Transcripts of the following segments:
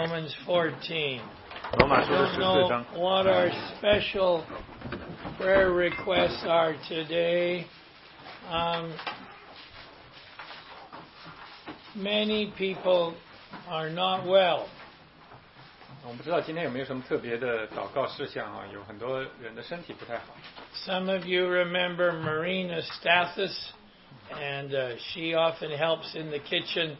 Romans 14. 罗马 I 书的 don't 14章 know what our special prayer requests are today. Many people are not well. 我们不知道今天有没有什么特别的祷告事项啊？有很多人的身体不太好。 Some of you remember Marina Stathis, and she often helps in the kitchen.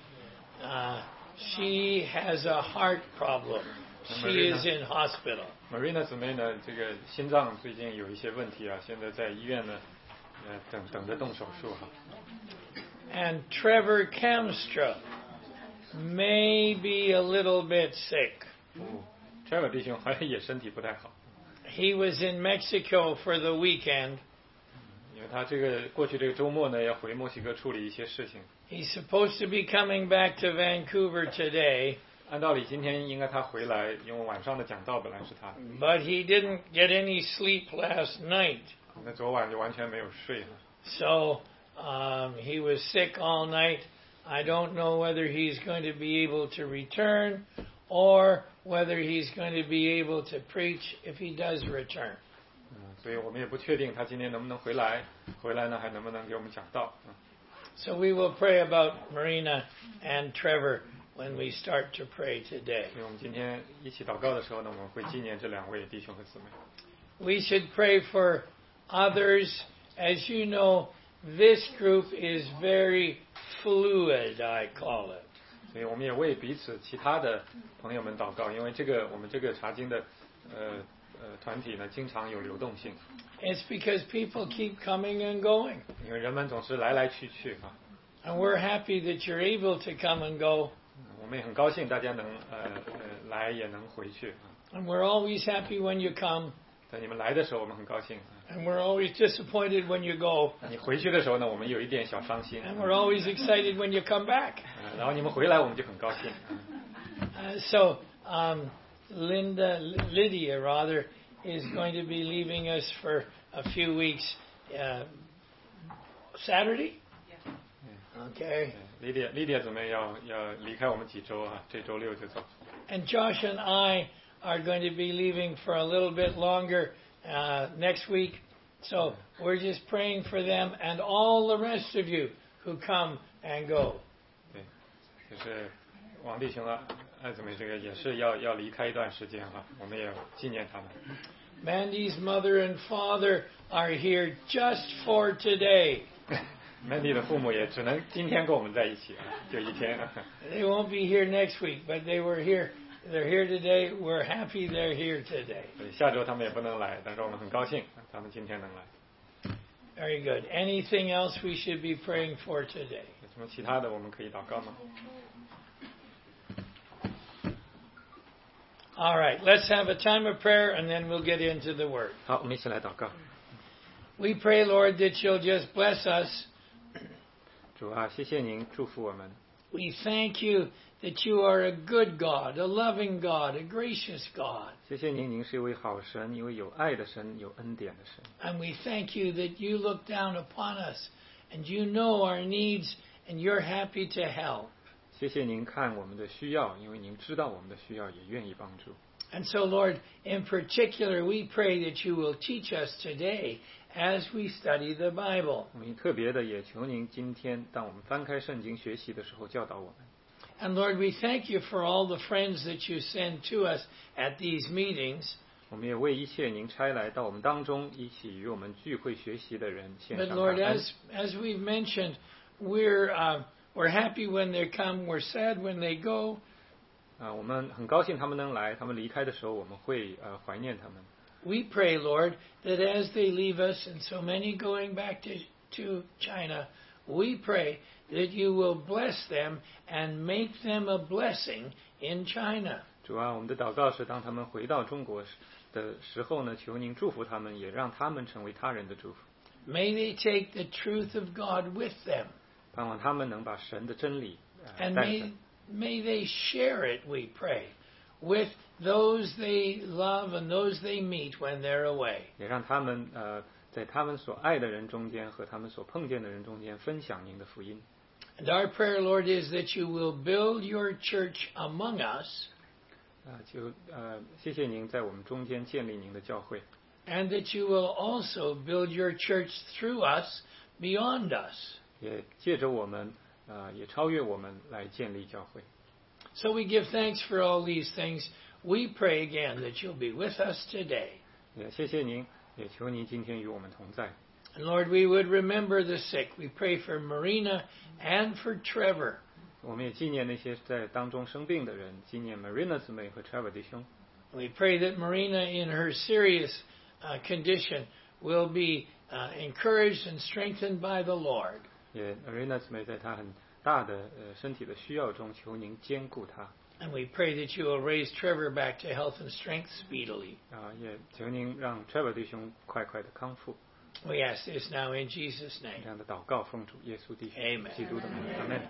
She has a heart problem. She is in hospital. Marina 姊妹呢，这个心脏最近有一些问题啊，现在在医院呢，等着动手术哈。 And Trevor Kamstra may be a little bit sick. Trevor 弟兄好像也身体不太好。 He was in Mexico for the weekend. 因为他这个过去这个周末呢，要回墨西哥处理一些事情。 He's supposed to be coming back to Vancouver today. 按道理今天应该他回来，因为晚上的讲道本来是他。 But he didn't get any sleep last night. 那昨晚就完全没有睡。 So he was sick all night. I don't know whether he's going to be able to return or whether he's going to be able to preach if he does return. 所以我们也不确定他今天能不能回来，回来呢还能不能给我们讲道。 So we will pray about Marina and Trevor when we start to pray today. 所以我们今天一起祷告的时候呢，我们会纪念这两位弟兄和姊妹。 We should pray for others. As you know, this group is very fluid, I call it. 所以我们也为彼此其他的朋友们祷告，因为我们这个查经的团体呢，经常有流动性。 It's because people keep coming and going. 因为人们总是来来去去啊。 And we're happy that you're able to come and go. 我们也很高兴大家能来也能回去啊。 And we're always happy when you come. 在你们来的时候，我们很高兴。 And we're always disappointed when you go. 你回去的时候呢，我们有一点小伤心。 And we're always excited when you come back. 然后你们回来，我们就很高兴。 So Lydia rather, is going to be leaving us for a few weeks. Saturday? Okay. Lydia 姊妹要离开我们几周啊，这周六就走。 And Josh and I are going to be leaving for a little bit longer next week. So we're just praying for them and all the rest of you who come and go. 对，就是王弟兄啊，爱姊妹这个也是要离开一段时间哈，我们也纪念他们。 Mandy's mother and father are here just for today. Mandy 的父母也只能今天跟我们在一起啊，就一天。 They won't be here next week, but they were here. They're here today. We're happy they're here today. 下周他们也不能来，但是我们很高兴他们今天能来。 Very good. Anything else we should be praying for today? 有什么其他的我们可以祷告吗？ All right. Let's have a time of prayer, and then we'll get into the Word. 好，我们一起来祷告。 We pray, Lord, that you'll just bless us. 主啊，谢谢您祝福我们。 We thank you that you are a good God, a loving God, a gracious God. 谢谢您，您是一位好神，一位有爱的神，有恩典的神。 And we thank you that you look down upon us, and you know our needs, and you're happy to help. 谢谢您看我们的需要，因为您知道我们的需要，也愿意帮助。 And so, Lord, in particular, we pray that you will teach us today as we study the Bible. 我们特别的也求您今天，当我们翻开圣经学习的时候，教导我们。 And Lord, we thank you for all the friends that you send to us at these meetings. 我们也为一切您差来到我们当中，一起与我们聚会学习的人献 But 上 Lord, 感恩。 as we've mentioned, we're happy when they come, we're sad when they go. 我们很高兴他们能来，他们离开的时候，我们会怀念他们。 We pray, Lord, that as they leave us, and so many going back to China, we pray that you will bless them and make them a blessing in China. 主啊，我们的祷告是，当他们回到中国的时候呢，求您祝福他们，也让他们成为他人的祝福。 May they take the truth of God with them. 盼望他们能把神的真理 And 带上。 may they share it, we pray, with those they love and those they meet when they're away. 也让他们在他们所爱的人中间和他们所碰见的人中间分享您的福音。 And our prayer, Lord, is that you will build your church among us. 谢谢您在我们中间建立您的教会， and that you will also build your church through us, beyond us. 也借着我们也超越我们来建立教会。 So we give thanks for all these things. We pray again that you'll be with us today. 也谢谢您，也求您今天与我们同在。 And Lord, we would remember the sick. We pray for Marina and for Trevor. 我们也纪念那些在当中生病的人，纪念 Marina 姊妹和 Trevor 弟兄。 We pray that Marina, in her serious condition, will be encouraged and strengthened by the Lord. 也 Marina 姊妹在她很大的身体的需要中，求您兼顾她。 And we pray that you will raise Trevor back to health and strength speedily. 也求您让 Trevor 弟兄快快的康复。 We ask this now in Jesus' 这 name. 样的祷告，奉主耶稣弟兄 Amen. 基督的名，阿门。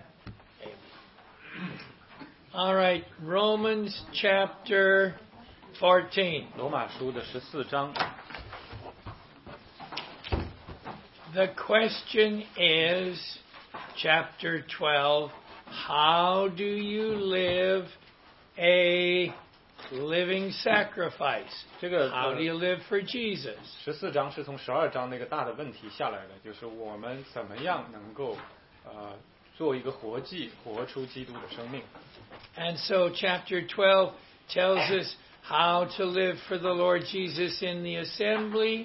All right, Romans chapter 14. 罗马书的14章， The question is, chapter 12, how do you live a living sacrifice? 这个 How do you live for Jesus? 14章是从12章那个大的问题下来的，就是我们怎么样能够做一个活祭，活出基督的生命。 And so chapter 12 tells us how to live for the Lord Jesus in the assembly,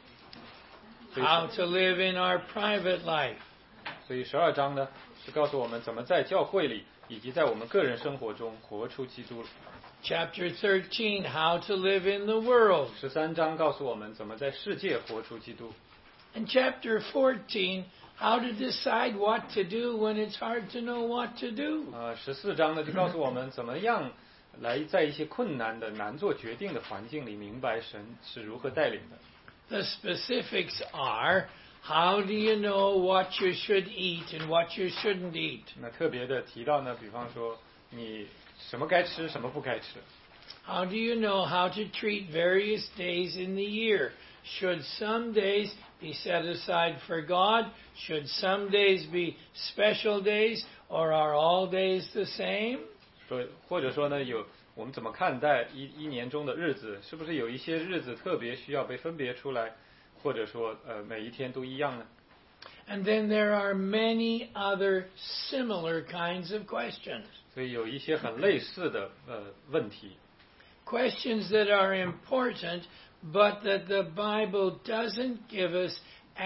how to live in our private life. 所以12章呢是告诉我们怎么在教会里以及在我们个人生活中活出基督。 Chapter 13, how to live in the world. 13章告诉我们怎么在世界活出基督。 And chapter 14, how to decide what to do when it's hard to know what to do. 14章呢就告诉我们怎么样来在一些困难的难做决定的环境里明白神是如何带领的。 The specifics are, how do you know what you should eat and what you shouldn't eat? 那特别的提到呢，比方说你什么该吃，什么不该吃。 How do you know how to treat various days in the year? Should some days be set aside for God? Should some days be special days? Or are all days the same? 所以或者说呢，我们怎么看待一年中的日子？是不是有一些日子特别需要被分别出来，或者说每一天都一样呢？ And then there are many other similar kinds of questions. 所以有一些很类似的问题。 Questions that are important, but that the Bible doesn't give us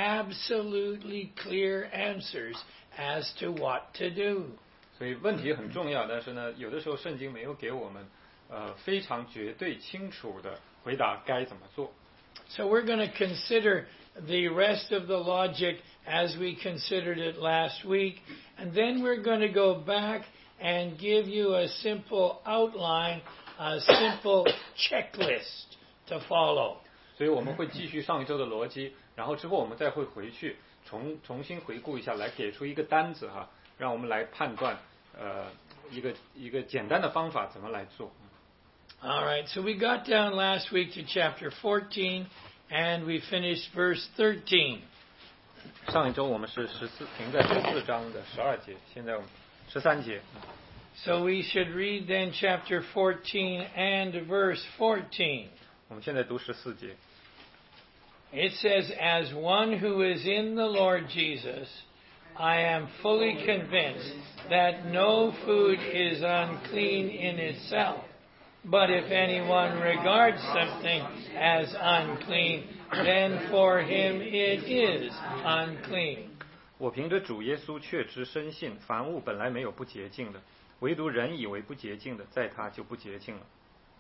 absolutely clear answers as to what to do. 所以问题很重要，但是呢，有的时候圣经没有给我们非常绝对清楚的回答该怎么做。 So we're going to consider the rest of the logic as we considered it last week, and then we're going to go back and give you a simple outline, a simple checklist to follow. 所以我们会继续上一周的逻辑，然后之后我们再会回去重新回顾一下，来给出一个单子哈，让我们来判断一个简单的方法怎么来做。 All right, so we got down last week to chapter 14, and we finished verse 13. 上一周我们是停在14章的12节，现在我们13节。 So we should read then chapter 14 and verse 14. 我们现在读14节。 It says, As one who is in the Lord Jesus, I am fully convinced that no food is unclean in itself. But if anyone regards something as unclean, then for him it is unclean. 我凭着主耶稣确知深信，凡物本来没有不洁净的，唯独人以为不洁净的，在他就不洁净了。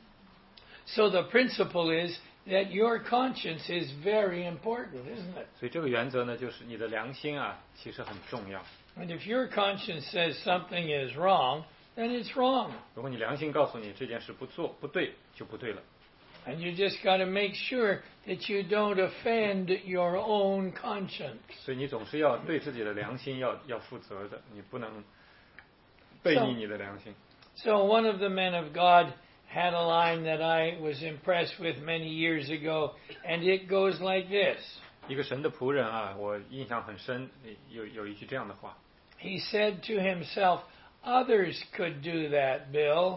So the principle is that your conscience is very important, isn't it? 所以这个原则呢，就是你的良心啊，其实很重要。 And if your conscience says something is wrong, then it's wrong. 如果你良心告诉你这件事不对，就不对了。 And you just got to make sure that you don't offend your own conscience. 所以你总是要对自己的良心要负责的，你不能背逆你的良心。 So one of the men of God had a line that I was impressed with many years ago, and it goes like this. 一个神的仆人啊，我印象很深，有一句这样的话。 He said to himself, Others could do that, Bill,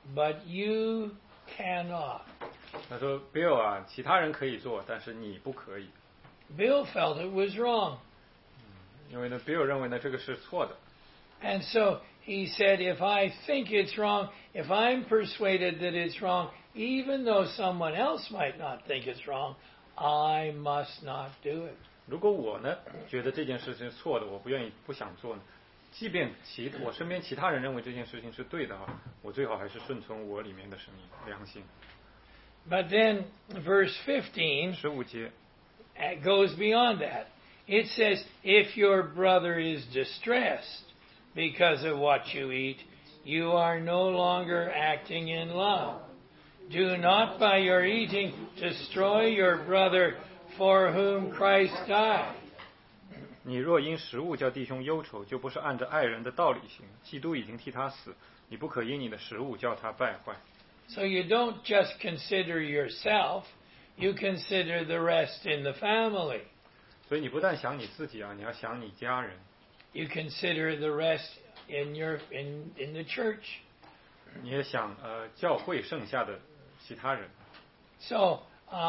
but you cannot. 他说 Bill 啊，其他人可以做，但是你不可以， Bill felt it was wrong. 因为呢 Bill 认为呢这个是错的。 And so he said, if I think it's wrong, if I'm persuaded that it's wrong, even though someone else might not think it's wrong, I must not do it. 如果我呢觉得这件事情是错的，我不愿意不想做呢，即便我身边其他人认为这件事情是对的啊，我最好还是顺从我里面的声音良心。 But then verse 15 15节 goes beyond that. It says, if your brother is distressed because of what you eat, you are no longer acting in love. Do not by your eating destroy your brother for whom Christ died. 你若因食物叫弟兄忧愁，就不是按着爱人的道理行。基督已经替他死，你不可因你的食物叫他败坏。 So you don't just consider yourself, you consider the rest in the family. 所以你不但想你自己啊，你要想你家人， You consider the rest in the church. 你也想教会剩下的其他人。 So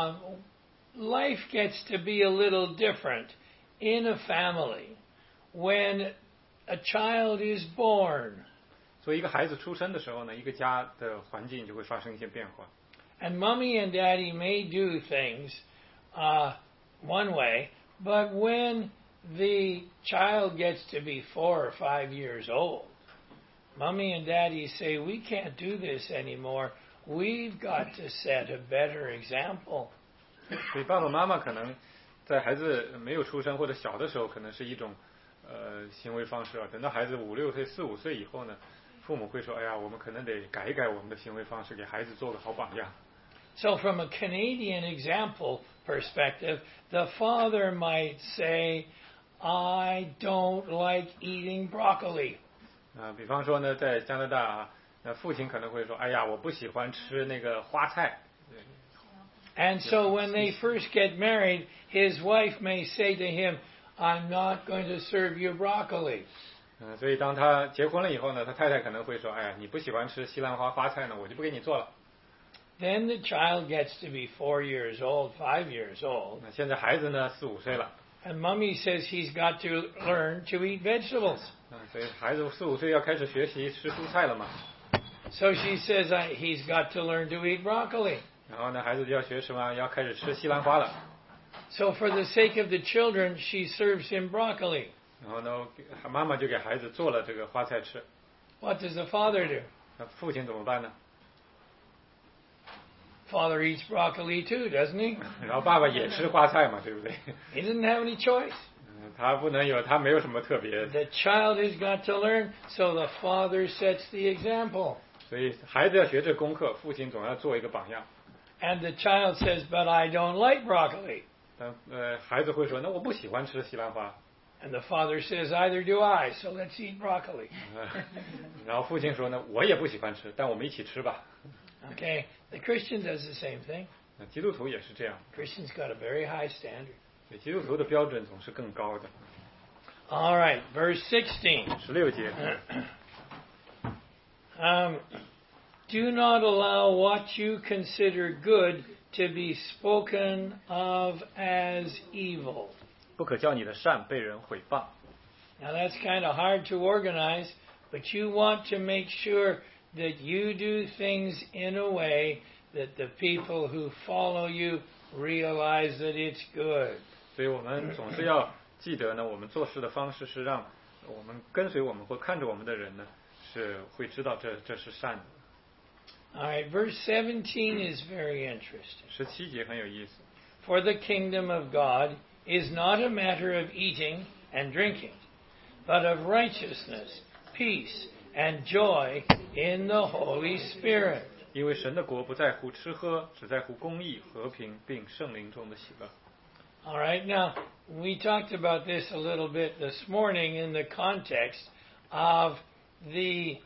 life gets to be a little different in a family when a child is born. 所以一个孩子出生的时候呢，一个家的环境就会发生一些变化。 And mommy and daddy may do things one way, but when the child gets to be 4 or 5 years old, mommy and daddy say, we can't do this anymore. We've got to set a better example. 所以爸爸妈妈可能在孩子没有出生或者小的时候，可能是一种行为方式啊。等到孩子5、6岁、4、5岁以后呢，父母会说：“哎呀，我们可能得改一改我们的行为方式，给孩子做个好榜样。” So from a Canadian example perspective, the father might say, I don't like eating broccoli. 比方说呢，在加拿大啊，那父亲可能会说：“哎呀，我不喜欢吃那个花菜。” And so when they first get married, his wife may say to him, I'm not going to serve you broccoli. 所以当他结婚了以后呢，他太太可能会说：“哎呀，你不喜欢吃西兰花菜呢，我就不给你做了。” Then the child gets to be 4 years old, 5 years old. 那现在孩子呢4、5岁了， And mommy says he's got to learn to eat vegetables. 所以孩子4、5岁要开始学习吃蔬菜了嘛。 So she says he's got to learn to eat broccoli. 然后呢，孩子就要学什么？要开始吃西兰花了。 So for the sake of the children, she serves him broccoli. 然后呢，妈妈就给孩子做了这个花菜吃。 What does the father do? 那父亲怎么办呢？ Father eats broccoli too, doesn't he? 然后爸爸也吃花菜嘛，对不对？ He doesn't have any choice. 他没有什么特别。 The child has got to learn, so the father sets the example. 所以孩子要学这功课，父亲总要做一个榜样。 And the child says, but I don't like broccoli. 但孩子会说，那我不喜欢吃西兰花。 And the father says, either do I, so let's eat broccoli. 然后父亲说呢，我也不喜欢吃，但我们一起吃吧。 Okay, the Christian does the same thing. 基督徒也是这样， Christian's got a very high standard. 基督徒的标准总是更高的。 All right, verse 16. 16节， Do not allow what you consider good to be spoken of as evil. 不可叫你的善被人毁谤。 Now that's kind of hard to organize, but you want to make sure that you do things in a way that the people who follow you realize that it's good. 所以我们总是要记得呢，我们做事的方式是让我们跟随我们或看着我们的人呢，是会知道这是善的。 All right, verse 17 is very interesting. 17节很有意思。 For the kingdom of God is not a matter of eating and drinking, but of righteousness, peace, and joy in the Holy Spirit. 因为神的国不在乎吃喝，只在乎公义、和平，并圣灵中的喜乐。 All right, now we talked about this a little bit this morning in the context of the,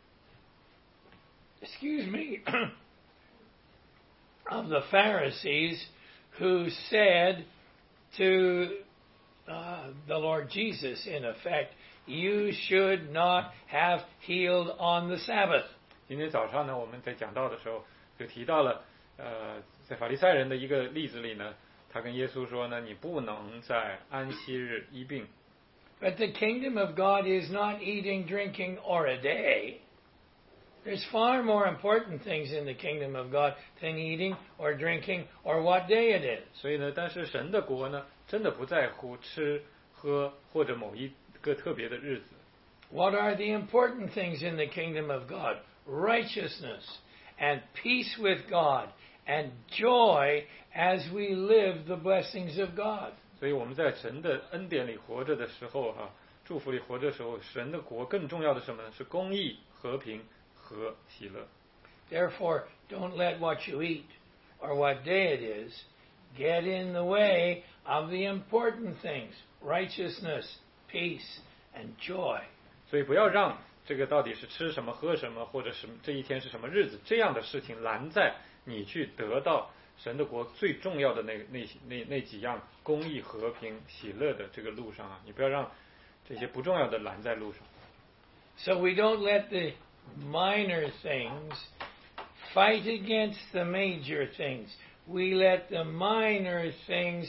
of the Pharisees who said to the Lord Jesus, in effect, you should not have healed on the Sabbath. 今天早上呢，我们在讲道的时候就提到了，在法利赛人的一个例子里呢，他跟耶稣说呢，你不能在安息日医病。 But the kingdom of God is not eating, drinking, or a day. There's far more important things in the kingdom of God than eating or drinking or what day it is. 所以呢，但是神的国呢，真的不在乎吃喝或者某一个特别的日子。 What are the important things in the kingdom of God? Righteousness and peace with God and joy as we live the blessings of God. 所以我们在神的恩典里活着的时候祝福里活着的时候，神的国更重要的是什么呢？是公义、和平和喜乐。 Therefore, don't let what you eat or what day it is get in the way of the important things, righteousness, peace, and joy. 所以不要让这个到底是吃什么、喝什么，或者是这一天是什么日子这样的事情拦在你去得到神的国最重要的那几样公义、和平、喜乐的这个路上你不要让这些不重要的拦在路上。 So we don't let the minor things fight against the major things. We let the minor things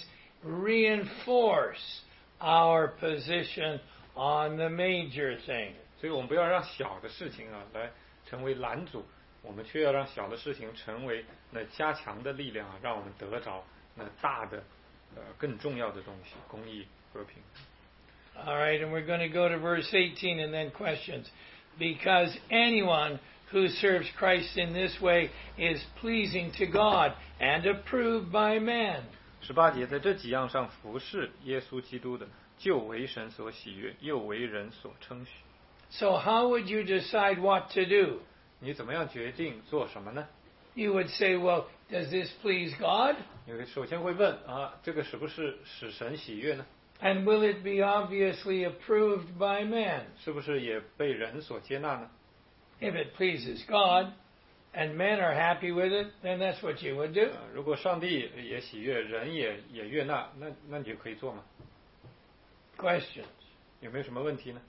reinforce our position on the major thing. 所以我们不要让小的事情来成为拦阻，我们却要让小的事情成为那加强的力量让我们得着那大的更重要的东西，公义、和平。 All right, and we're going to go to verse 18 and then questions. Because anyone who serves Christ in this way is pleasing to God and approved by man. 18节，在这几样上服侍耶稣基督的，就为神所喜悦，又为人所称许。 So how would you decide what to do? 你怎么样决定做什么呢？ You would say, well, does this please God? 你首先会问这个是不是使神喜悦呢？ And will it be obviously approved by man? 是不是也被人所接纳呢？ If it pleases God and men are happy with it, then that's what you would do. 如果上帝也喜悦，人也悦纳，那你就可以做嘛。 Questions? 有没有什么问题呢？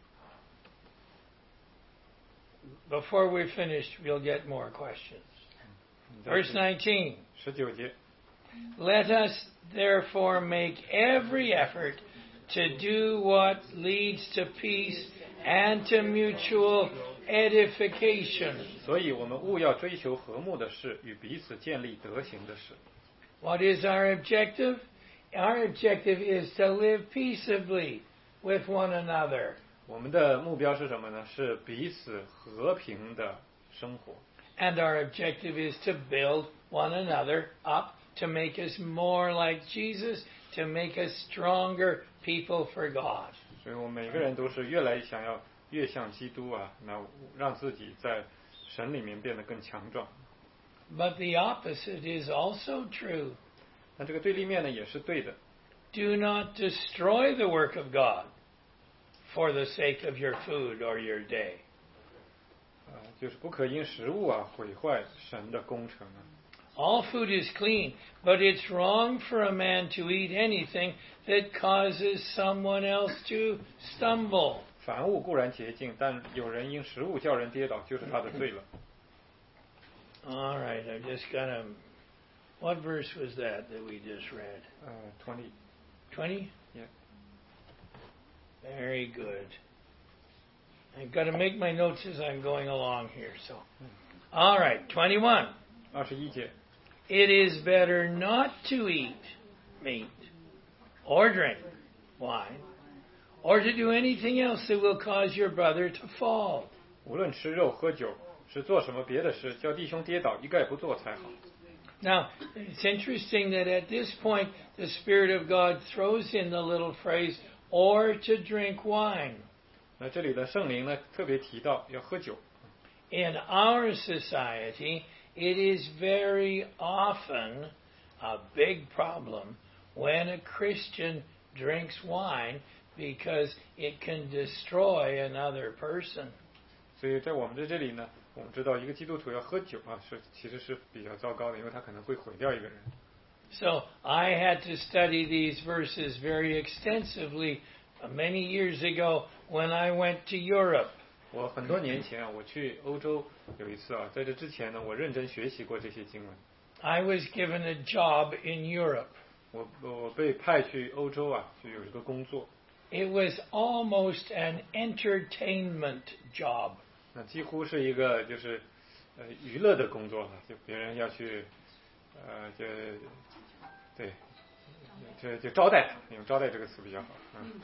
Before we finish, we'll get more questions. Verse 19. 19节。 Let us therefore make every effort to do what leads to peace and to mutual edification. 所以我们务要追求和睦的事，与彼此建立德行的事。 What is our objective? Our objective is to live peaceably with one another. 我们的目标是什么呢？是彼此和平的生活。 And our objective is to build one another up, to make us more like Jesus, to make us stronger people for God. 所以我们每个人都是想要越像基督那让自己在神里面变得更强壮。 But the opposite is also true. 那这个对立面呢也是对的。 Do not destroy the work of God for the sake of your food or your day. 就是不可因食物毁坏神的工程。 All food is clean, but it's wrong for a man to eat anything that causes someone else to stumble. 凡物固然洁净，但有人因食物叫人跌倒，就是他的罪了。 All right, I've just got a... What verse was that we just read? 20. 20? Yeah. Very good. I've got to make my notes as I'm going along here. So, all right, 21. 21节。 It is better not to eat meat or drink wine or to do anything else that will cause your brother to fall. 无论吃肉喝酒，是做什么别的事，叫弟兄跌倒，一概不做才好。 Now, it's interesting that at this point, the Spirit of God throws in the little phrase, or to drink wine. 那这里的圣灵呢，特别提到要喝酒。 In our society, it is very often a big problem when a Christian drinks wine because it can destroy another person. 所以在我们在这里呢，我们知道一个基督徒要喝酒其实是比较糟糕的，因为他可能会毁掉一个人。 So I had to study these verses very extensively many years ago when I went to Europe. 我很多年前啊，我去欧洲有一次啊，在这之前呢，我认真学习过这些经文。 I was given a job in Europe. 我被派去欧洲啊，就有一个工作。 It was almost an entertainment job. 那几乎是一个就是娱乐的工作啊，就别人要去就招待他，用招待这个词比较好。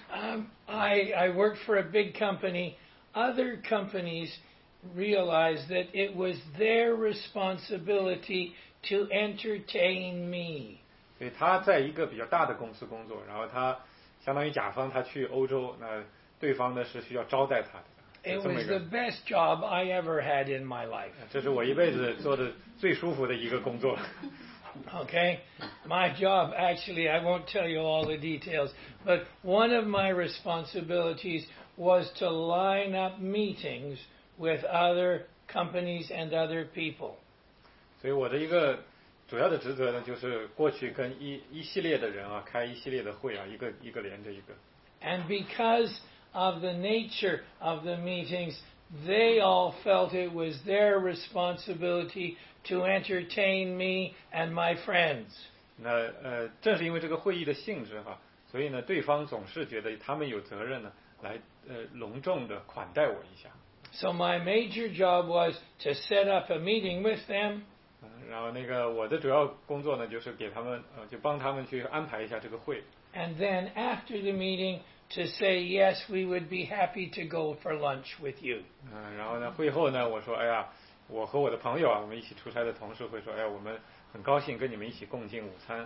I worked for a big company. Other companies realized that it was their responsibility to entertain me. 所以他在一个比较大的公司工作，然后他相当于甲方，他去欧洲，那对方呢是需要招待他的。 It was the best job I ever had in my life. 这是我一辈子做的最舒服的一个工作。 Okay? My job, actually, I won't tell you all the details, but one of my responsibilities was to line up meetings with other companies and other people. 所以我的一个主要的职责呢，就是过去跟一系列的人啊，开一系列的会啊，一个一个连着一个。 And because of the nature of the meetings, they all felt it was their responsibility to entertain me and my friends. 那正是因为这个会议的性质哈，所以呢，对方总是觉得他们有责任呢，来隆重的款待我一下。 So my major job was to set up a meeting with them. 然后那个我的主要工作呢，就是给他们就帮他们去安排一下这个会。 And then after the meeting, to say yes, we would be happy to go for lunch with you. 然后呢，会后呢，我说，哎呀，我和我的朋友啊，我们一起出差的同事会说，哎呀，我们很高兴跟你们一起共进午餐。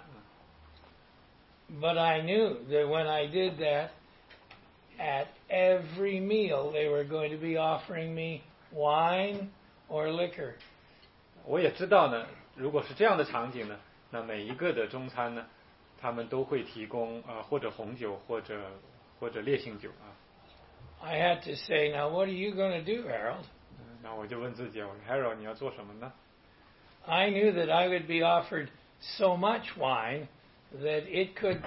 But I knew that when I did that, at every meal they were going to be offering me wine or liquor. 我也知道呢，如果是这样的场景呢，那每一个的中餐呢，他们都会提供或者红酒或者烈性酒啊。 I had to say, now what are you going to do, Harold? 那我就问自己，我说 Harold 你要做什么呢？ I knew that I would be offered so much wine that it could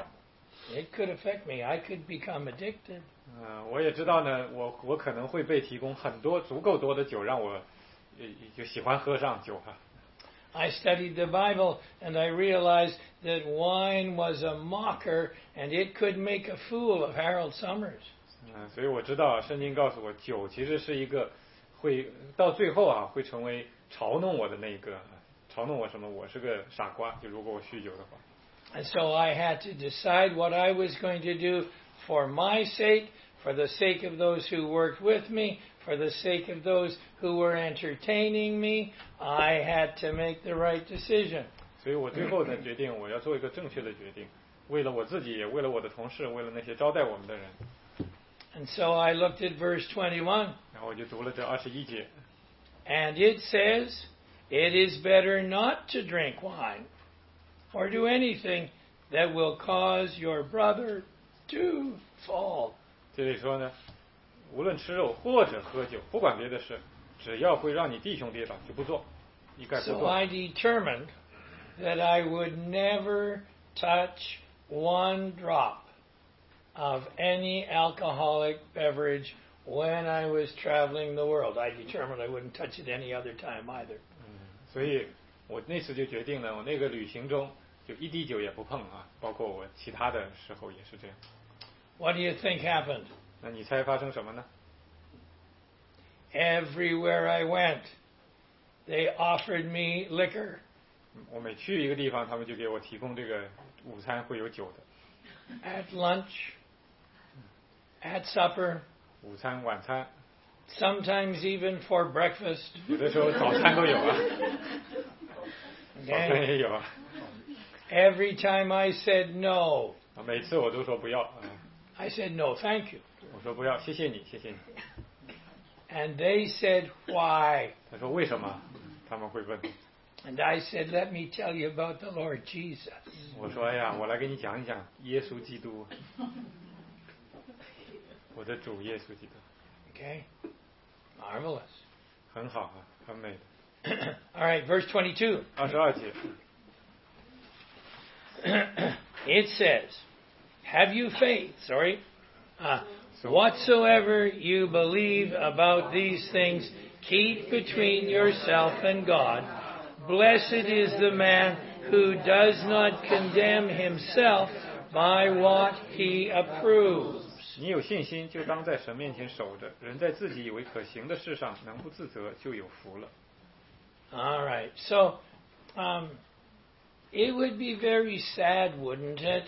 affect me. I could become addicted. 我也知道呢，我可能会被提供很多足够多的酒，让我就喜欢喝上酒哈。 I studied the Bible and I realized that wine was a mocker and it could make a fool of Harold Summers. 所以我知道圣经告诉我，酒其实是一个会到最后啊会成为嘲弄我的那个，嘲弄我什么？我是个傻瓜，就如果我酗酒的话。 And so I had to decide what I was going to do for my sake, for the sake of those who worked with me, for the sake of those who were entertaining me. I had to make the right decision. 所以我最后的决定，我要做一个正确的决定，为了我自己，也为了我的同事，为了那些招待我们的人。 And so I looked at verse 21. 然后我就读了这21节。 And it says, "It is better not to drink wine, or do anything that will cause your brother to fall." 这里说呢，无论吃肉或者喝酒，不管别的事，只要会让你弟兄跌倒，就不做，一概不 So 做。 I determined that I would never touch one drop of any alcoholic beverage when I was traveling the world. I determined I wouldn't touch it any other time either. 所以我那次就决定了，我那个旅行中就一滴酒也不碰啊，包括我其他的时候也是这样。 What do you think happened? 那你猜发生什么呢？ Everywhere I went, they offered me liquor. 我每去一个地方，他们就给我提供这个午餐会有酒的。 At lunch, at supper, 午餐、晚餐， sometimes even for breakfast. 有的时候早餐都有啊，早餐 Okay? 也有啊。 Every time I said no, 每次我都说不要， I said no, thank you. 我说不要，谢谢你，谢谢你。 And they said, why? 他说为什么？他们会问。 And I said, let me tell you about the Lord Jesus. 我说哎呀，我来给你讲一讲耶稣基督，我的主耶稣基督。 Okay? Marvelous. 很好啊，很美的。 All right, verse 22. 22节。 It says, have you faith? Whatsoever you believe about these things, keep between yourself and God. Blessed is the man who does not condemn himself by what he approves. 你有信心，就当在神面前守着。人在自己以为可行的事上能不自责，就有福了。 All right. So, it would be very sad, wouldn't it,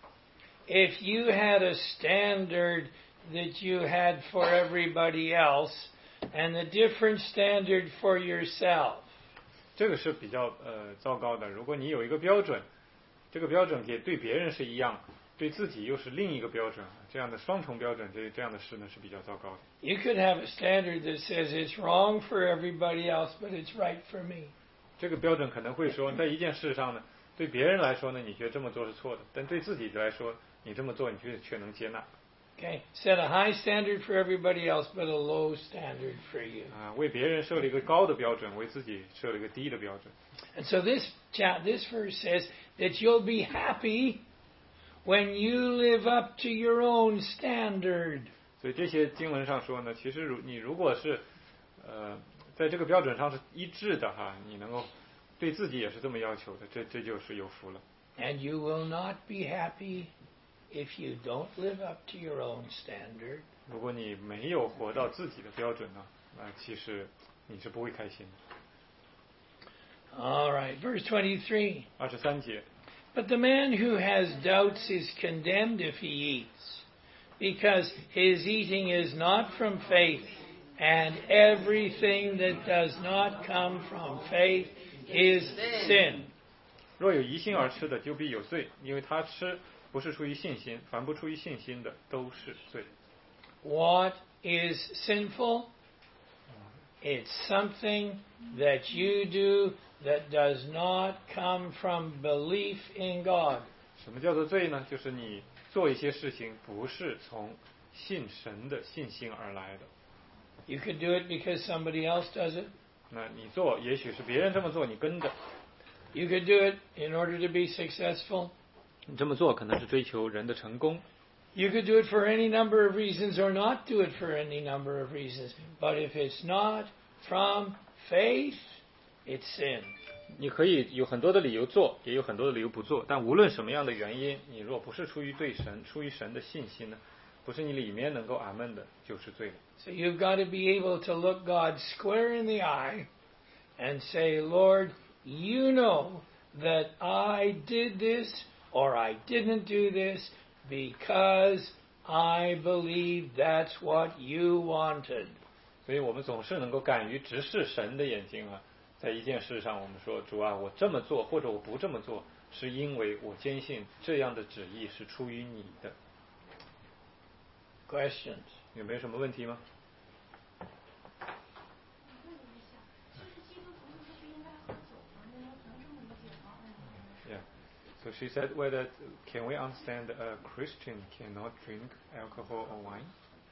if you had a standard that you had for everybody else and a different standard for yourself. 这个是比较糟糕的。如果你有一个标准，这个标准对别人是一样，对自己又是另一个标准，这样的双重标准，这样的事呢是比较糟糕的。 You could have a standard that says it's wrong for everybody else, but it's right for me. 这个标准可能会说，在一件事上呢，对别人来说呢，你觉得这么做是错的，但对自己来说，你这么做，你却能接纳。 Okay, set a high standard for everybody else, but a low standard for you. 为别人设了一个高的标准，为自己设了一个低的标准。 And so this verse says that you'll be happy when you live up to your own standard. 所以这些经文上说呢，其实你如果是在这个标准上是一致的哈，你能够对自己也是这么要求的，这就是有福了。 And you will not be happy if you don't live up to your own standard. 如果你没有活到自己的标准呢，其实你是不会开心的。 All right, verse 23. 23节。 But the man who has doubts is condemned if he eats, because his eating is not from faith, and everything that does not come from faith is sin. 若有疑心而吃的，就必有罪，因为他吃不是出于信心，凡不出于信心的都是罪。 What is sinful? It's something that you do that does not come from belief in God. 什么叫做罪呢？就是你做一些事情不是从信神的信心而来的。 You could do it because somebody else does it. 那你做，也许是别人这么做，你跟着。 You could do it in order to be successful. 你这么做可能是追求人的成功。 You could do it for any number of reasons or not do it for any number of reasons. But if it's not from faith, it's sin. 你可以有很多的理由做，也有很多的理由不做。但无论什么样的原因，你若不是出于对神、出于神的信心呢，不是你里面能够阿门的，就是罪了。 So you've got to be able to look God square in the eye and say, Lord, you know that I did this or I didn't do this because I believe that's what you wanted. 所以我们总是能够敢于直视神的眼睛啊，在一件事上我们说，主啊，我这么做或者我不这么做，是因为我坚信这样的旨意是出于你的。 Questions? 有没有什么问题吗？ So she said, whether can we understand a Christian cannot drink alcohol or wine?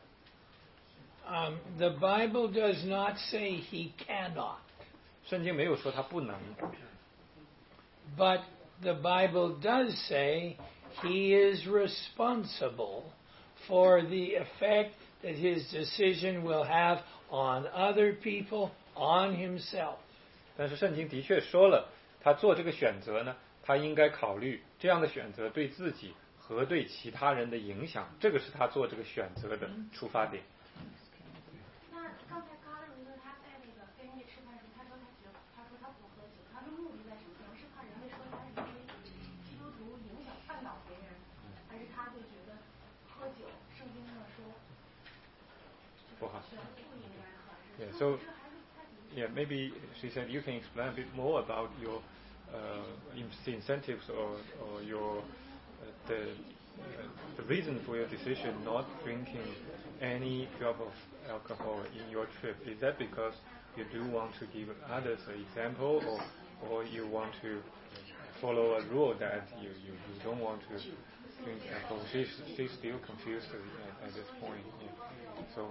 The Bible does not say he cannot. 圣经没有说他不能。 But the Bible does say he is responsible for the effect that his decision will have on other people, on himself. 但是圣经的确说了，他做这个选择呢，他应该考虑这样的选择对自己和对其他人的影响，这个是他做这个选择的出发点。 那刚才高老师他在那个跟人家吃饭时，他说他不喝酒，他的目的在什么地方？是怕人们说他是因为基督徒影响绊倒别人，还是他会觉得喝酒圣经上说不好。 全不应该喝？ Yeah, so yeah, maybe she said you can explain a bit more about your incentives or your the reason for your decision not drinking any drop of alcohol in your trip. Is that because you do want to give others an example, or you want to follow a rule that you don't want to drink alcohol? She's still confused at this point. Yeah. So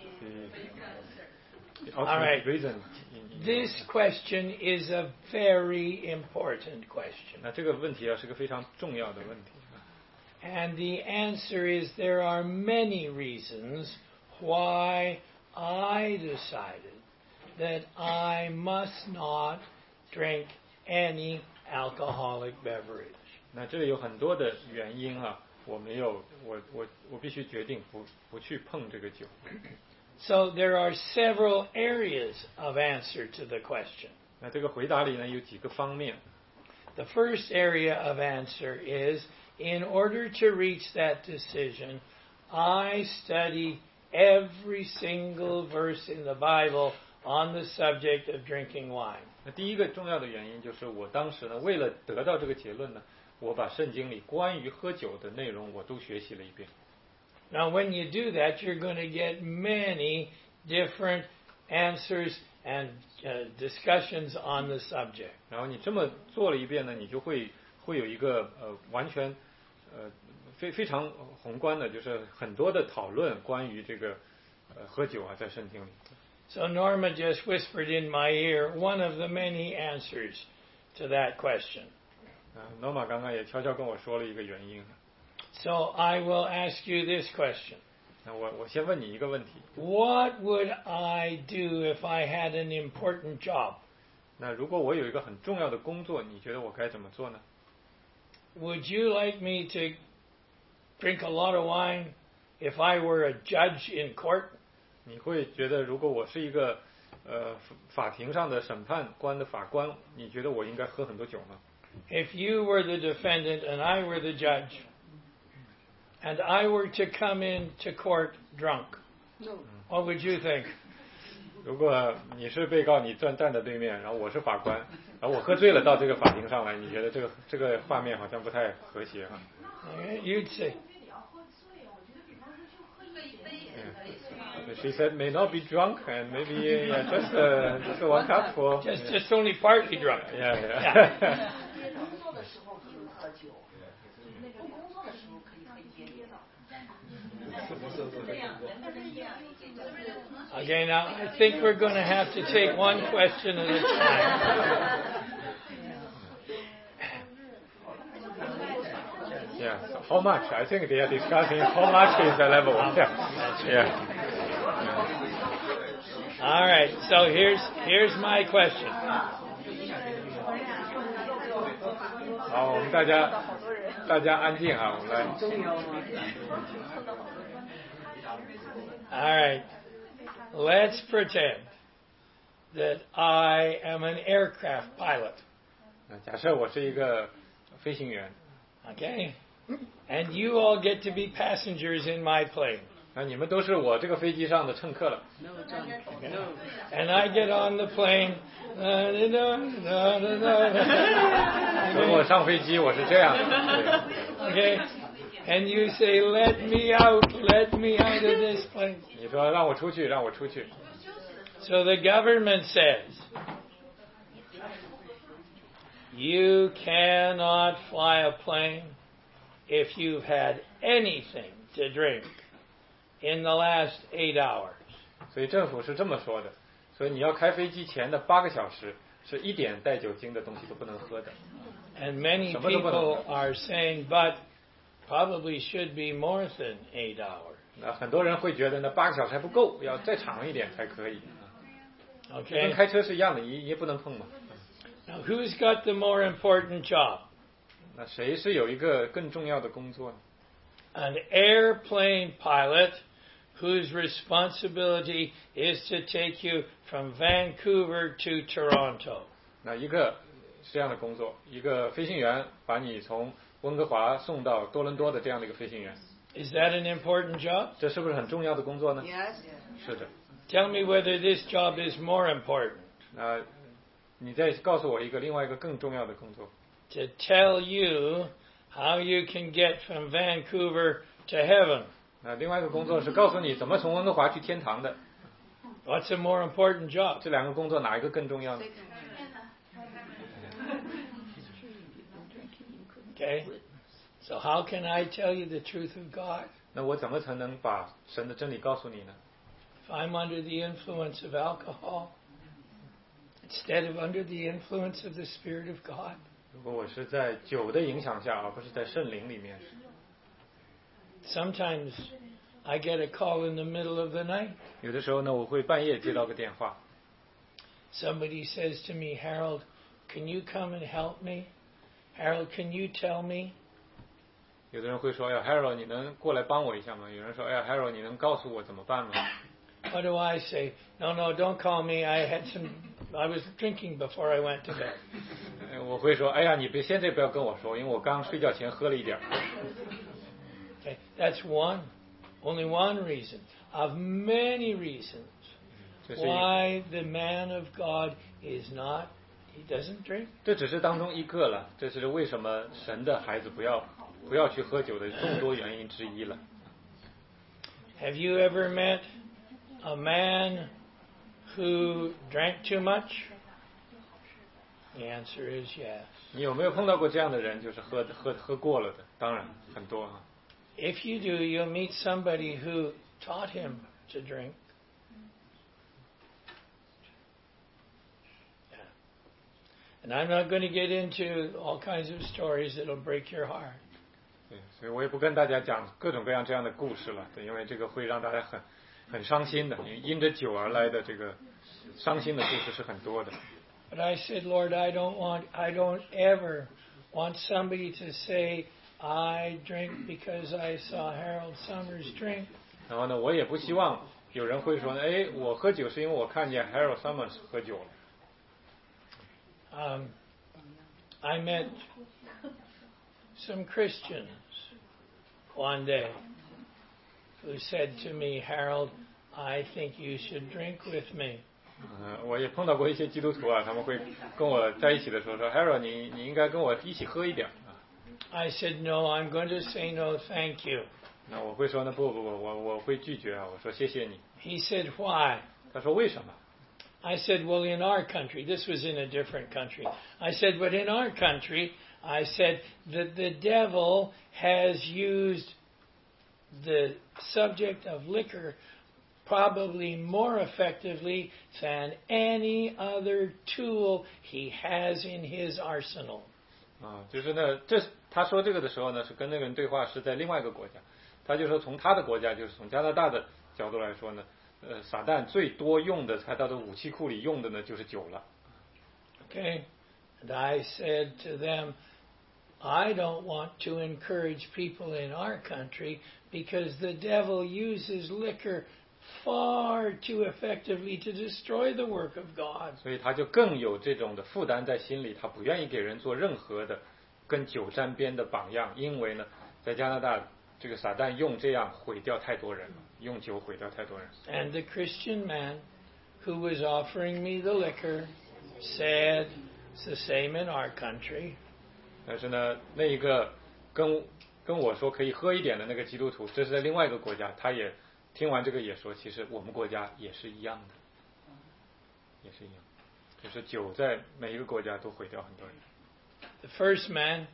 the ultimate reason. This question is a very important question. 那这个问题啊是个非常重要的问题。 And the answer is there are many reasons why I decided that I must not drink any alcoholic beverage. 那这里有很多的原因啊，我必须决定不去碰这个酒。 So there are several areas of answer to the question. 那这个回答里呢有几个方面。 The first area of answer is, in order to reach that decision, I study every single verse in the Bible on the subject of drinking wine. 那第一个重要的原因就是我当时呢，为了得到这个结论呢，我把圣经里关于喝酒的内容我都学习了一遍。 Now, when you do that, you're going to get many different answers and discussions on the subject. 然后你这么做了一遍呢，你就会有一个完全非常宏观的，就是很多的讨论关于这个喝酒啊，在圣经里。 So Norma just whispered in my ear one of the many answers to that question. Norma 刚刚也悄悄跟我说了一个原因。 So I will ask you this question. 那我先问你一个问题。 What would I do if I had an important job? 那如果我有一个很重要的工作，你觉得我该怎么做呢？ Would you like me to drink a lot of wine if I were a judge in court? 你会觉得如果我是一个法庭上的审判官的法官，你觉得我应该喝很多酒吗？ If you were the defendant and I were the judge, and I were to come into court drunk, what would you think? 如果你是被告，你站在对面，然后我是法官，然后我喝醉了到这个法庭上来，你觉得这个画面好像不太和谐哈？ You'd say. She said may not be drunk and maybe just one cup for Just only partly drunk. Yeah. Okay, now I think we're going to have to take one question at a time. Yeah. So how much? I think they are discussing how much is the level. Yeah. All right. So here's my question. 好，我们大家安静啊，我们来。 All right. Let's pretend that I am an aircraft pilot. 假设我是一个飞行员。 Okay. And you all get to be passengers in my plane. 那你们都是我这个飞机上的乘客了。 And I get on the plane. 等我上飞机，我是这样的。 Okay. And you say, let me out of this plane. 你说让我出去，让我出去。 So the government says, you cannot fly a plane if you've had anything to drink in the last 8 hours. 所以政府是这么说的，所以你要开飞机前的8个小时是一点带酒精的东西都不能喝的。 And many people are saying, but probably should be more than 8 hours. 那很多人会觉得那8个小时还不够，要再长一点才可以。 Okay. 跟开车是一样的，你也不能碰嘛。 Now, who's got the more important job? 那谁是有一个更重要的工作呢？ An airplane pilot whose responsibility is to take you from Vancouver to Toronto. 那一个是这样的工作，一个飞行员把你从温哥华送到多伦多的这样的一个飞行员。 Is that an important job? 这是不是很重要的工作呢？ Yes. 是的。 Tell me whether this job is more important. 你再告诉我另外一个更重要的工作。 To tell you how you can get from Vancouver to heaven. 另外一个工作是告诉你怎么从温哥华去天堂的。 What's a more important job? 这两个工作哪一个更重要呢？ Okay. So how can I tell you the truth of God? 那我怎么才能把神的真理告诉你呢？ If I'm under the influence of alcohol instead of under the influence of the Spirit of God. 如果我是在酒的影响下，而不是在圣灵里面。 Sometimes I get a call in the middle of the night. 有的时候呢，我会半夜接到个电话， Somebody says to me, Harold, can you come and help me? Harold, can you tell me? 有的人会说，哎呀 ，Harold， 你能过来帮我一下吗？有人说，哎呀 ，Harold， 你能告诉我怎么办吗？ What do I say? No, don't call me. I was drinking before I went to bed. 我会说，哎呀，你现在不要跟我说，因为我刚睡觉前喝了一点。 Okay, that's only one reason of many reasons 这是一 why the man of God he doesn't drink. 这只是当中一个了，这是为什么神的孩子不要去喝酒的众多原因之一了。 Have you ever met a man who drank too much? The answer is yes. 你有没有碰到过这样的人，就是喝过了的？当然很多啊。 If you do, you'll meet somebody who taught him to drink. Yeah. And I'm not going to get into all kinds of stories that'll break your heart. 对，所以我也不跟大家讲各种各样这样的故事了，对，因为这个会让大家很伤心的，因着酒而来的这个伤心的故事是很多的。 But I said, Lord, I don't ever want somebody to say, I drink because I saw Harold Summers drink. 然后呢，我也不希望有人会说，哎，我喝酒是因为我看见 Harold Summers 喝酒了。 I met some Christians one day who said to me, Harold, I think you should drink with me. 我也碰到过一些基督徒啊，他们会跟我在一起的时候说 ，Harold， 你应该跟我一起喝一点。 I said, no, I'm going to say no, thank you. 那我会说呢，不，我会拒绝啊，我说谢谢你。 He said, why? 他说为什么？ I said, well, in our country, this was in a different country. I said, but in our country, I said that the devil has used the subject of liquor probably more effectively than any other tool he has in his arsenal. 就是呢，他说这个的时候呢，是跟那个人对话，是在另外一个国家。他就说从他的国家，就是从加拿大的角度来说呢，撒旦最多用的，在他的武器库里用的呢，就是酒了。 Okay, and I said to them, I don't want to encourage people in our country because the devil uses liquor far too effectively to destroy the work of God. 所以他就更有这种的负担在心里，他不愿意给人做任何的跟酒沾边的榜样，因为呢，在加拿大这个撒旦用这样毁掉太多人了，用酒毁掉太多人。 And the Christian man who was offering me the liquor said, it's the same in our country. 但是呢，那一个跟我说可以喝一点的那个基督徒，这是在另外一个国家，他也听完这个也说，其实我们国家也是一样的，也是一样，就是酒在每一个国家都毁掉很多人。 The first man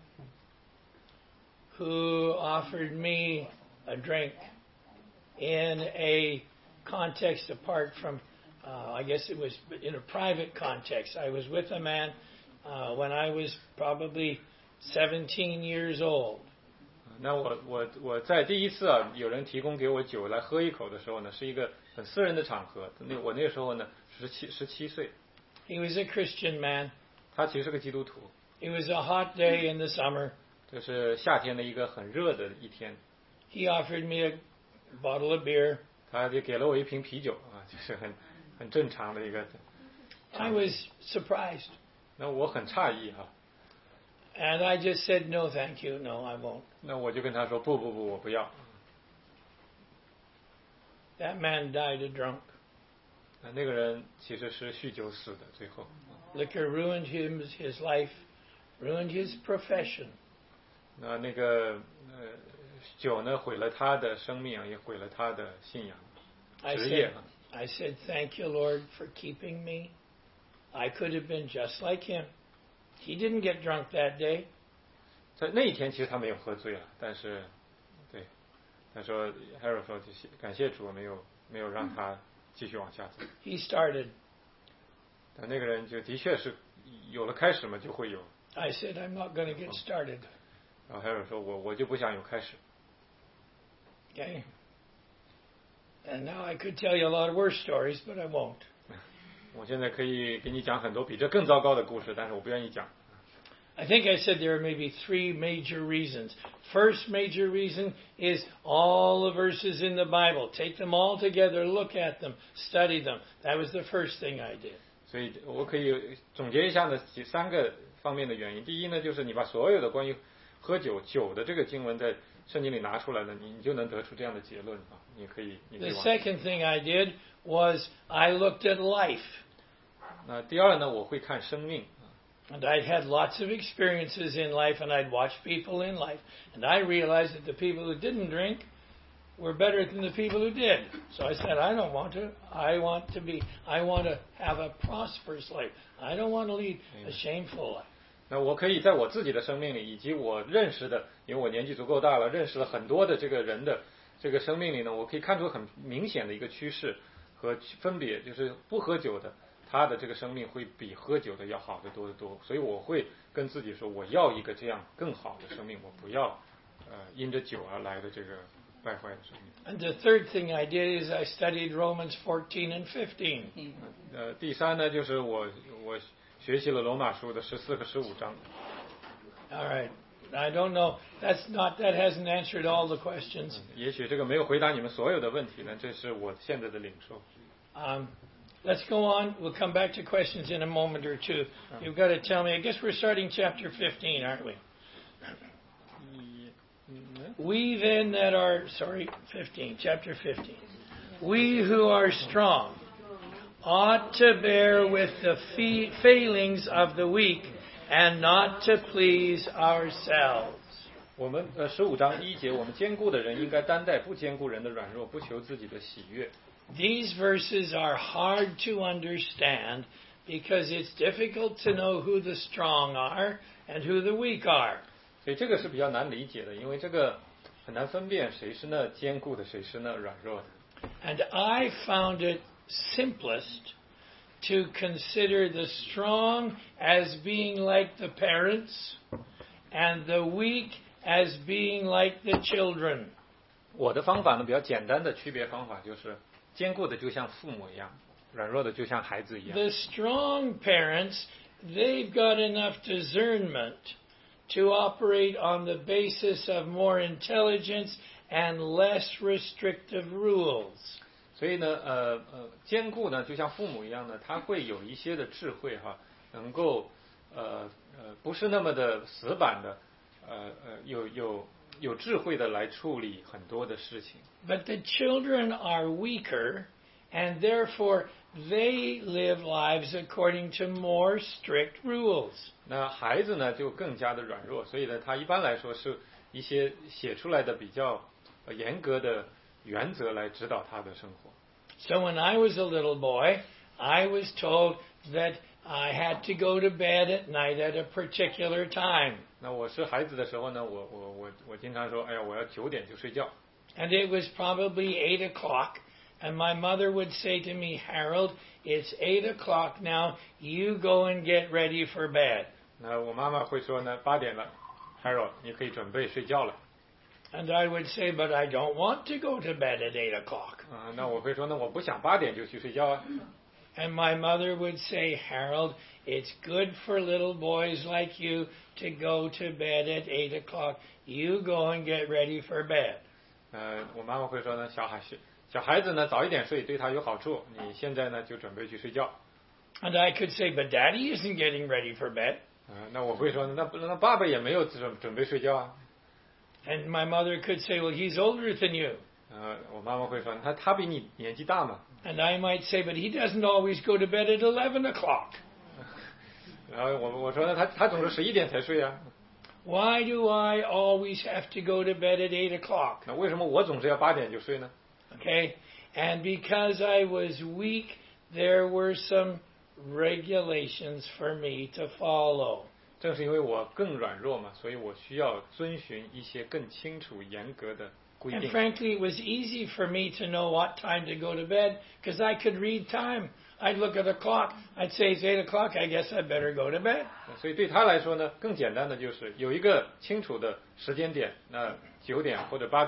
who offered me a drink in a context apart from, I guess it was in a private context. I was with a man when I was probably 17 years old. 那我在第一次啊，有人提供给我酒来喝一口的时候呢，是一个很私人的场合。我那时候呢17岁。 He was a Christian man. 他其实是个基督徒。 It was a hot day in the summer. 这是夏天的一个很热的一天。 He offered me a bottle of beer. 他就给了我一瓶啤酒啊，就是很正常的一个。 I was surprised. 那我很诧异哈。 And I just said, no, thank you. No, I won't. 那我就跟他说，不，我不要。 That man died a drunk. 那个人其实是酗酒死的，最后。 Liquor ruined his life, ruined his profession. 那个酒呢，毁了他的生命，也毁了他的信仰、职业。 I said, thank you, Lord, for keeping me. I could have been just like him. He didn't get drunk that day. 在那一天，其实他没有喝醉了，但是，对，他说 Harold 说感谢主，没有让他继续往下走。 He started. 但那个人就的确是有了开始嘛，就会有。 I said, I'm not going to get started. 然后 Harold 说我就不想有开始。 Okay. And now I could tell you a lot of worse stories, but I won't. 我现在可以给你讲很多比这更糟糕的故事，但是我不愿意讲。 I think I said there are maybe 3 major reasons. First major reason is all the verses in the Bible. Take them all together, look at them, study them. That was the first thing I did. 所以我可以总结一下呢，3个方面的原因。第一呢，就是你把所有的关于喝酒的这个经文在圣经里拿出来了，你就能得出这样的结论啊。你可以 The second thing I did was I looked at life. 那第二呢，我会看生命。 And I'd had lots of experiences in life, and I'd watched people in life. And I realized that the people who didn't drink were better than the people who did. So I said, I don't want to. I want to have a prosperous life. I don't want to lead a shameful life. 那我可以在我自己的生命里，以及我认识的，因为我年纪足够大了，认识了很多的这个人的这个生命里呢，我可以看出很明显的一个趋势和分别，就是不喝酒的，他的这个生命会比喝酒的要好得多得多。所以我会跟自己说，我要一个这样更好的生命，我不要因着酒而来的这个败坏的生命。 And the third thing I did is I studied Romans 14 and 15. 第三呢，就是我学习了罗马书的14和15章。 All right. I don't know. That hasn't answered all the questions. 也许这个没有回答你们所有的问题呢，这是我现在的领受。 Let's go on. We'll come back to questions in a moment or two. You've got to tell me. I guess we're starting chapter 15, aren't we? We then that are, 15, chapter 15. We who are strong ought to bear with the failings of the weak and not to please ourselves. 我们15章1节，我们坚固的人应该担待不坚固人的软弱，不求自己的喜悦。 These verses are hard to understand because it's difficult to know who the strong are and who the weak are. 所以这个是比较难理解的，因为这个很难分辨谁是那坚固的，谁是那软弱的。 And I found it simplest to consider the strong as being like the parents and the weak as being like the children. 我的方法呢，比较简单的区别方法就是，坚固的就像父母一样，软弱的就像孩子一样。 The strong parents, they've got enough discernment to operate on the basis of more intelligence and less restrictive rules. 所以呢，坚固呢，就像父母一样呢，他会有一些的智慧哈，能够不是那么的死板的，有智慧的来处理很多的事情。 But the children are weaker, and therefore they live lives according to more strict rules. 那孩子呢就更加的软弱，所以呢，他一般来说是一些写出来的比较严格的原则来指导他的生活。 So when I was a little boy, I was told that I had to go to bed at night at a particular time. 那我是孩子的时候呢，我经常说，哎呀，我要9点就睡觉。 And it was probably 8 o'clock, and my mother would say to me, Harold, it's 8 o'clock now, you go and get ready for bed. 那我妈妈会说呢，8点了 ，Harold， 你可以准备睡觉了。 And I would say, but I don't want to go to bed at 8 o'clock. 那我会说，那我不想8点就去睡觉啊。 And my mother would say, Harold, it's good for little boys like you to go to bed at 8 o'clock. You go and get ready for bed. 我妈妈会说呢，小孩子呢早一点睡对他有好处，你现在呢就准备去睡觉。 And I could say, but Daddy isn't getting ready for bed. 那我会说，那爸爸也没有准备睡觉啊。 And my mother could say, well, he's older than you. 我妈妈会说，他比你年纪大嘛。 And I might say, but he doesn't always go to bed at 11 o'clock. 然后我说呢，他总是11点才睡啊。 Why do I always have to go to bed at 8 o'clock? 那为什么我总是要8点就睡呢？ Okay, and because I was weak, there were some regulations for me to follow. 正是因为我更软弱嘛，所以我需要遵循一些更清楚、严格的规 And 定。 frankly, it was easy for me to know what time to go to bed because I could read time. I'd look at the clock. I'd say it's 8 o'clock. I guess I better go to bed. 所以对他来说呢，更简单的就是有一个清楚的时间点，那9点或者8点，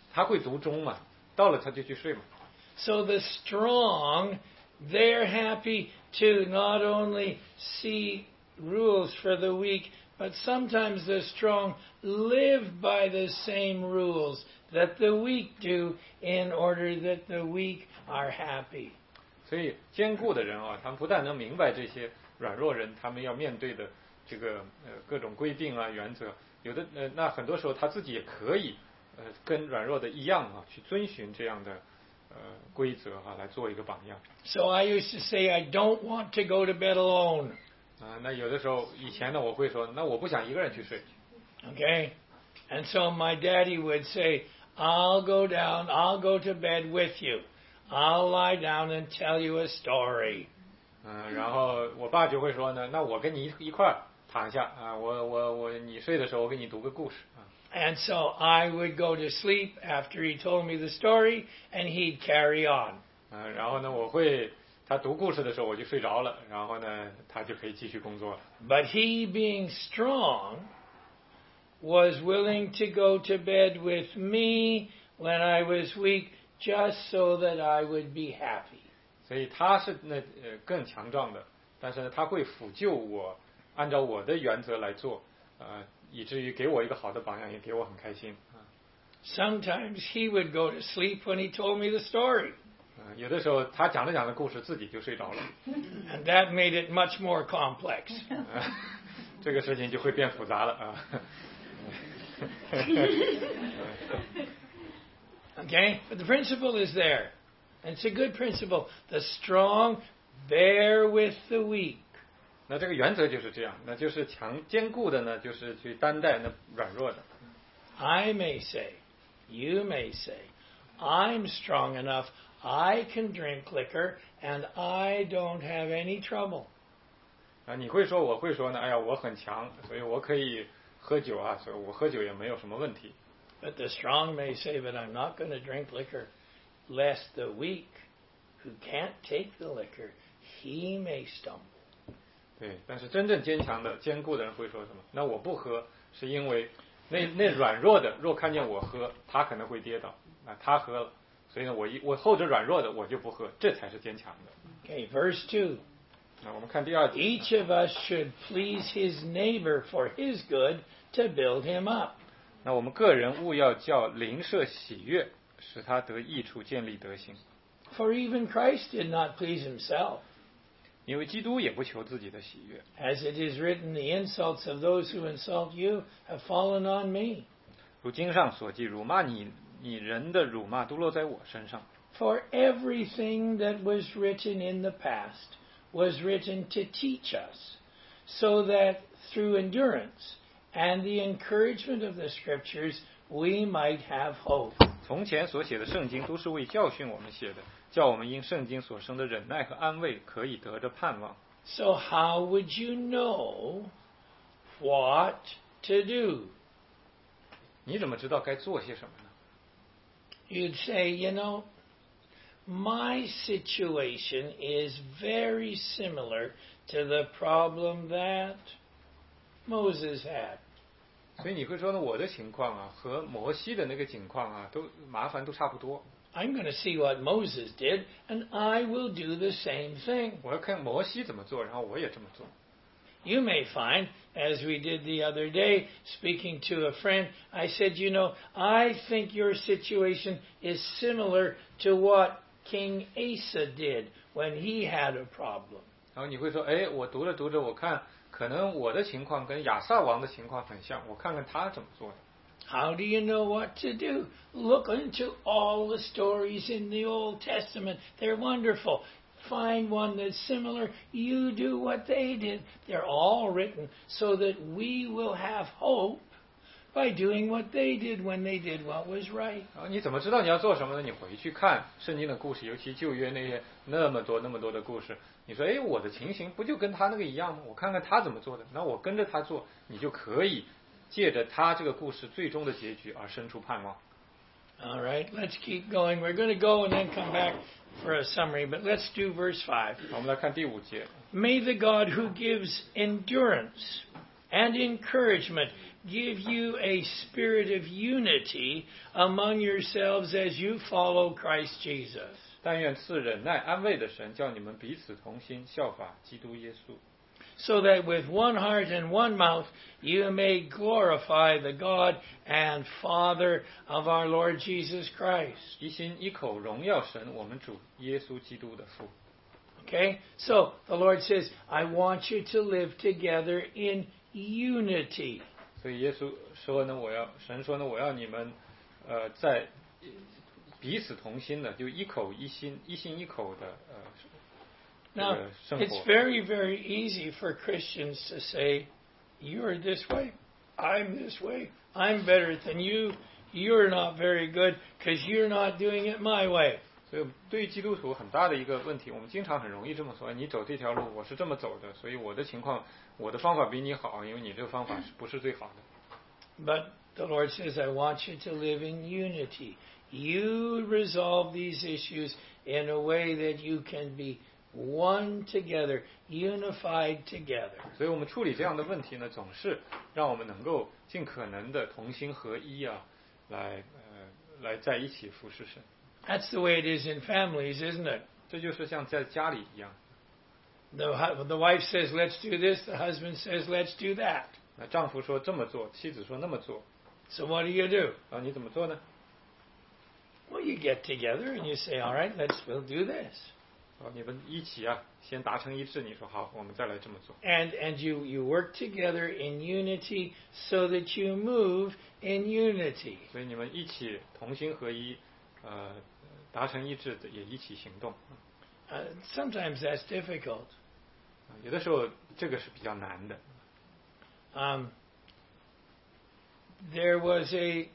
他会读钟嘛，到了他就去睡嘛。 So the strong, they're happy to not only see rules for the weak, but sometimes the strong live by the same rules that the weak do in order that the weak are happy. 所以坚固的人啊，他们不但能明白这些软弱人他们要面对的这个各种规定啊原则，有的那很多时候他自己也可以跟软弱的一样啊，去遵循这样的规则啊，来做一个榜样。 So I used to say I don't want to go to bed alone. 那有的时候以前呢，我会说，那我不想一个人去睡。 Okay? And so my daddy would say, I'll go to bed with you. I'll lie down and tell you a story. 然后我爸就会说呢，那我跟你一块儿躺下啊，你睡的时候我给你读个故事啊。 And so I would go to sleep after he told me the story, and he'd carry on. 然后呢，他读故事的时候我就睡着了，然后呢，他就可以继续工作了。 But he, being strong, was willing to go to bed with me when I was weak, just so that I would be happy. 所以他是更强壮的，但是呢，他会辅救我，按照我的原则来做，以至于给我一个好的榜样，也给我很开心。 Sometimes he would go to sleep when he told me the story. 有的时候他讲着故事，自己就睡着了。 And that made it much more complex. 这个事情就会变复杂了啊。 Okay? But the principle is there. And it's a good principle. The strong bear with the weak. 那这个原则就是这样，那就是坚固的呢，就是去担待那软弱的。 I may say, you may say, I'm strong enough, I can drink liquor, and I don't have any trouble. 你会说，我会说呢，哎呀，我很强，所以我可以喝酒啊，所以我喝酒也没有什么问题。 But the strong may say, but I'm not going to drink liquor, lest the weak, who can't take the liquor, he may stumble. 对，但是真正坚强的、坚固的人会说什么？那我不喝，是因为那软弱的，若看见我喝，他可能会跌倒。他喝了，所以呢，我后者软弱的，我就不喝，这才是坚强的。 Okay, verse 2. 那我们看第二节。 Each of us should please his neighbor for his good to build him up. 那我们个人务要叫邻舍喜悦，使他得益处，建立德行。 For even Christ did not please himself. 因为基督也不求自己的喜悦。 As it is written, the insults of those who insult you have fallen on me. 如经上所记，辱骂你人的辱骂都落在我身上。 For everything that was written in the past was written to teach us, so that through endurance and the encouragement of the Scriptures we might have hope. 从前所写的圣经都是为教训我们写的，叫我们因圣经所生的忍耐和安慰，可以得着盼望。 So how would you know what to do? 你怎么知道该做些什么呢？ You'd say, my situation is very similar to the problem that Moses had. 所以你会说呢，我的情况啊，和摩西的那个情况啊，麻烦都差不多。 I'm going to see what Moses did, and I will do the same thing. 我要看摩西怎么做，然后我也这么做。 You may find, as we did the other day, speaking to a friend, I said, I think your situation is similar to what King Asa did when he had a problem. 然后你会说，哎，我读着，我看可能我的情况跟亚萨王的情况很像，我看看他怎么做的。 How do you know what to do? Look into all the stories in the Old Testament. They're wonderful. Find one that's similar. You do what they did. They're all written so that we will have hope by doing what they did when they did what was right. 然后你怎么知道你要做什么呢？你回去看圣经的故事，尤其旧约那些那么多的故事。你说，哎，我的情形不就跟他那个一样吗？我看看他怎么做的，那我跟着他做，你就可以借着他这个故事最终的结局而生出盼望。 All right, let's keep going. We're going to go and then come back for a summary, but let's do verse 5. 我们来看第5节。 May the God who gives endurance and encouragement give you a spirit of unity among yourselves as you follow Christ Jesus. 但愿赐忍耐安慰的神，叫你们彼此同心，效法基督耶稣。 So that with one heart and one mouth you may glorify the God and Father of our Lord Jesus Christ. 一心一口荣耀神，我们主耶稣基督的父。 Okay? So the Lord says, I want you to live together in unity. 所以耶稣说呢，神说呢，我要你们在彼此同心的，就一口一心一口的 Now, it's very, very easy for Christians to say, you're this way, I'm this way, I'm better than you, you're not very good because you're not doing it my way. 所以对于基督徒很大的一个问题，我们经常很容易这么说，你走这条路，我是这么走的，所以我的情况，我的方法比你好，因为你这个方法不是最好的。 But the Lord says, I want you to live in unity. You resolve these issues in a way that you can be one together, unified together. 所以我们处理这样的问题呢，总是让我们能够尽可能的同心合一啊，来在一起服侍神。 That's the way it is in families, isn't it? 这就是像在家里一样。 The wife says, let's do this. The husband says, let's do that. 那丈夫说这么做，妻子说那么做。 So what do? 啊，你怎么做呢？ Well, you get together and you say, all right, we'll do this. 你们一起啊，先达成一致。你说好，我们再来这么做。 And you work together in unity so that you move in unity. 所以你们一起同心合一，达成一致，也一起行动。 Sometimes that's difficult. 有的时候这个是比较难的。 There was a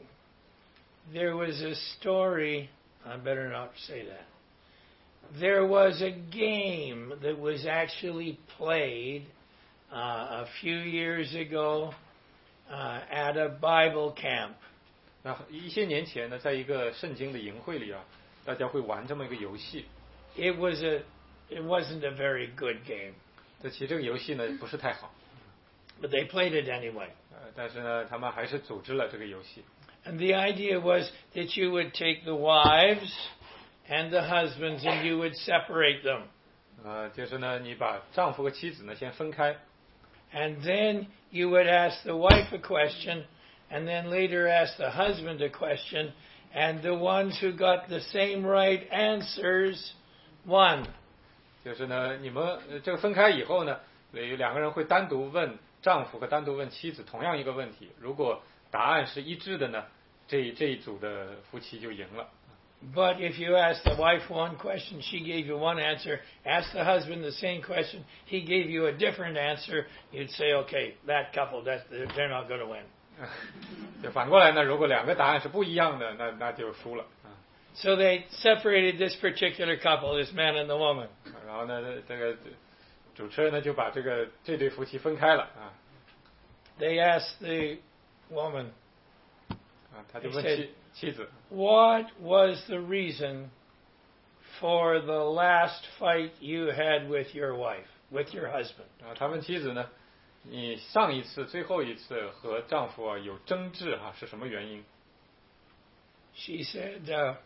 story. I better not say that. There was a game that was actually played a few years ago at a Bible camp. 那一些年前呢，在一个圣经的营会里啊，大家会玩这么一个游戏。 It wasn't a very good game. 其实这个游戏呢不是太好。 But they played it anyway. 但是呢，他们还是组织了这个游戏。 And the idea was that you would take the wives and the husbands and you would separate them. 就是呢，你把丈夫和妻子呢先分开。 And then you would ask the wife a question, and then later ask the husband a question, and the ones who got the same right answers won. 就是呢，你们这个分开以后呢，有两个人会单独问丈夫和单独问妻子同样一个问题，如果答案是一致的呢，这一组的夫妻就赢了。 But if you ask the wife one question, she gave you one answer. Ask the husband the same question, he gave you a different answer. You'd say, okay, that couple, they're not going to win. 就反过来呢，如果两个答案是不一样的，那就输了。 So they separated this particular couple, this man and the woman. 然后呢，这个主持人呢就把这对夫妻分开了啊。 They asked the woman. 他就问妻子 What was the reason for the last fight you had with your wife, with your husband? 他问妻子呢，你上一次、最后一次和丈夫有争执是什么原因 She said,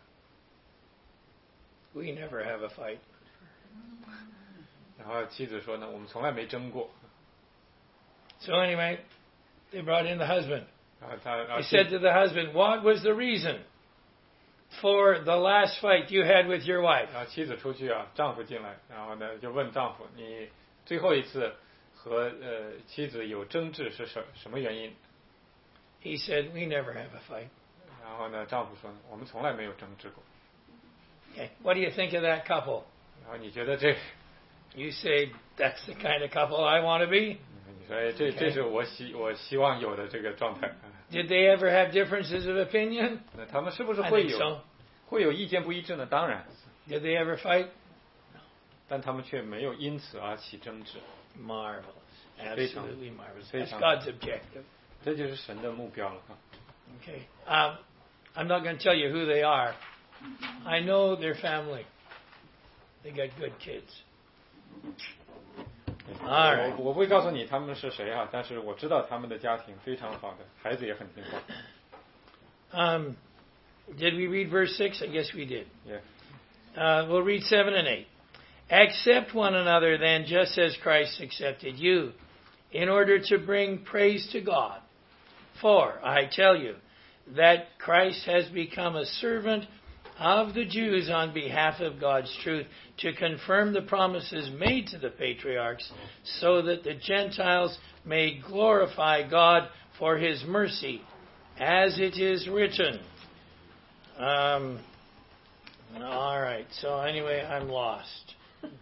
we never have a fight. 然后妻子说呢，我们从来没争过。 So anyway, they brought in the husband. He 他 said to the husband, what was the reason for the last fight you had with your wife? 然后妻子出去丈夫进来，然后呢就问丈夫，你最后一次和妻子有争执是什么原因 He said, we never have a fight. 然后呢丈夫说，我们从来没有争执过。 Okay, what do you think of that couple? 然后你觉得这 You say, that's the kind of couple I want to be? 你说这是我希望有的这个状态。 Did they ever have differences of opinion? 那他们是不是 I 会 think 有 so. 会有意见不一致呢？当然。 Did they ever fight? 但他们却没有因此而起争执。 Marvelous. 非常 Absolutely marvelous. 非 That's 常 God's objective. 这就是神的目标了 Okay. I'm not going to tell you who they are. I know their family. They got good kids. All right. 我不会告诉你他们是谁啊，但是我知道他们的家庭非常好的，孩子也很听话。 Did we read verse 6? I guess we did. Yeah. We'll read 7 and 8. Accept one another then, just as Christ accepted you, in order to bring praise to God. For I tell you that Christ has become a servant of the Jews on behalf of God's truth, to confirm the promises made to the patriarchs, so that the Gentiles may glorify God for his mercy, as it is written. All right. So anyway, I'm lost.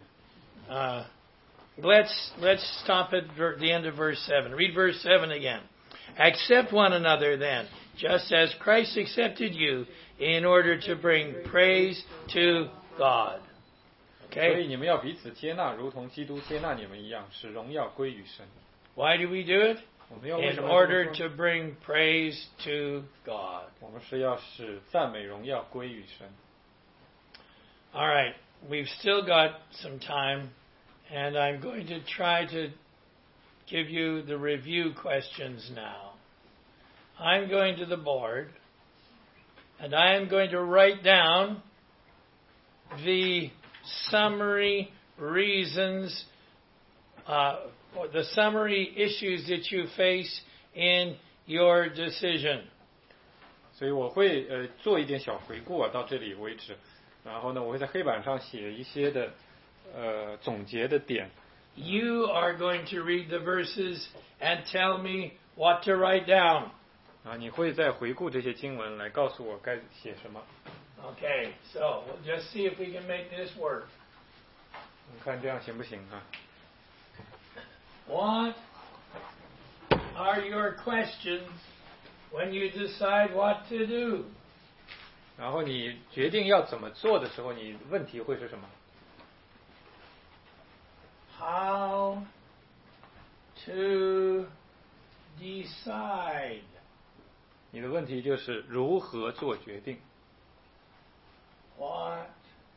Let's stop at the end of verse 7. Read verse 7 again. Accept one another then, just as Christ accepted you, in order to bring praise to God. 所 Okay? 以你们要彼此接纳，如同基督接纳你们一样，使荣耀归于神。 Why do we do it? 我们要为 In 什么 order 这么说 to bring praise to God. 我们是要使赞美荣耀归于神。 All right. We've still got some time, and I'm going to try to give you the review questions now. I'm going to the board, and I am going to write down the summary reasons, or the summary issues that you face in your decision. 所以我会做一点小回顾啊，到这里为止。然后呢，我会在黑板上写一些的总结的点。 You are going to read the verses and tell me what to write down. 啊，你会再回顾这些经文来告诉我该写什么。 Okay, so we'll just see if we can make this work. 你看这样行不行啊？ What are your questions when you decide what to do? 然后你决定要怎么做的时候，你问题会是什么？ How to decide? 你的问题就是如何做决定。 What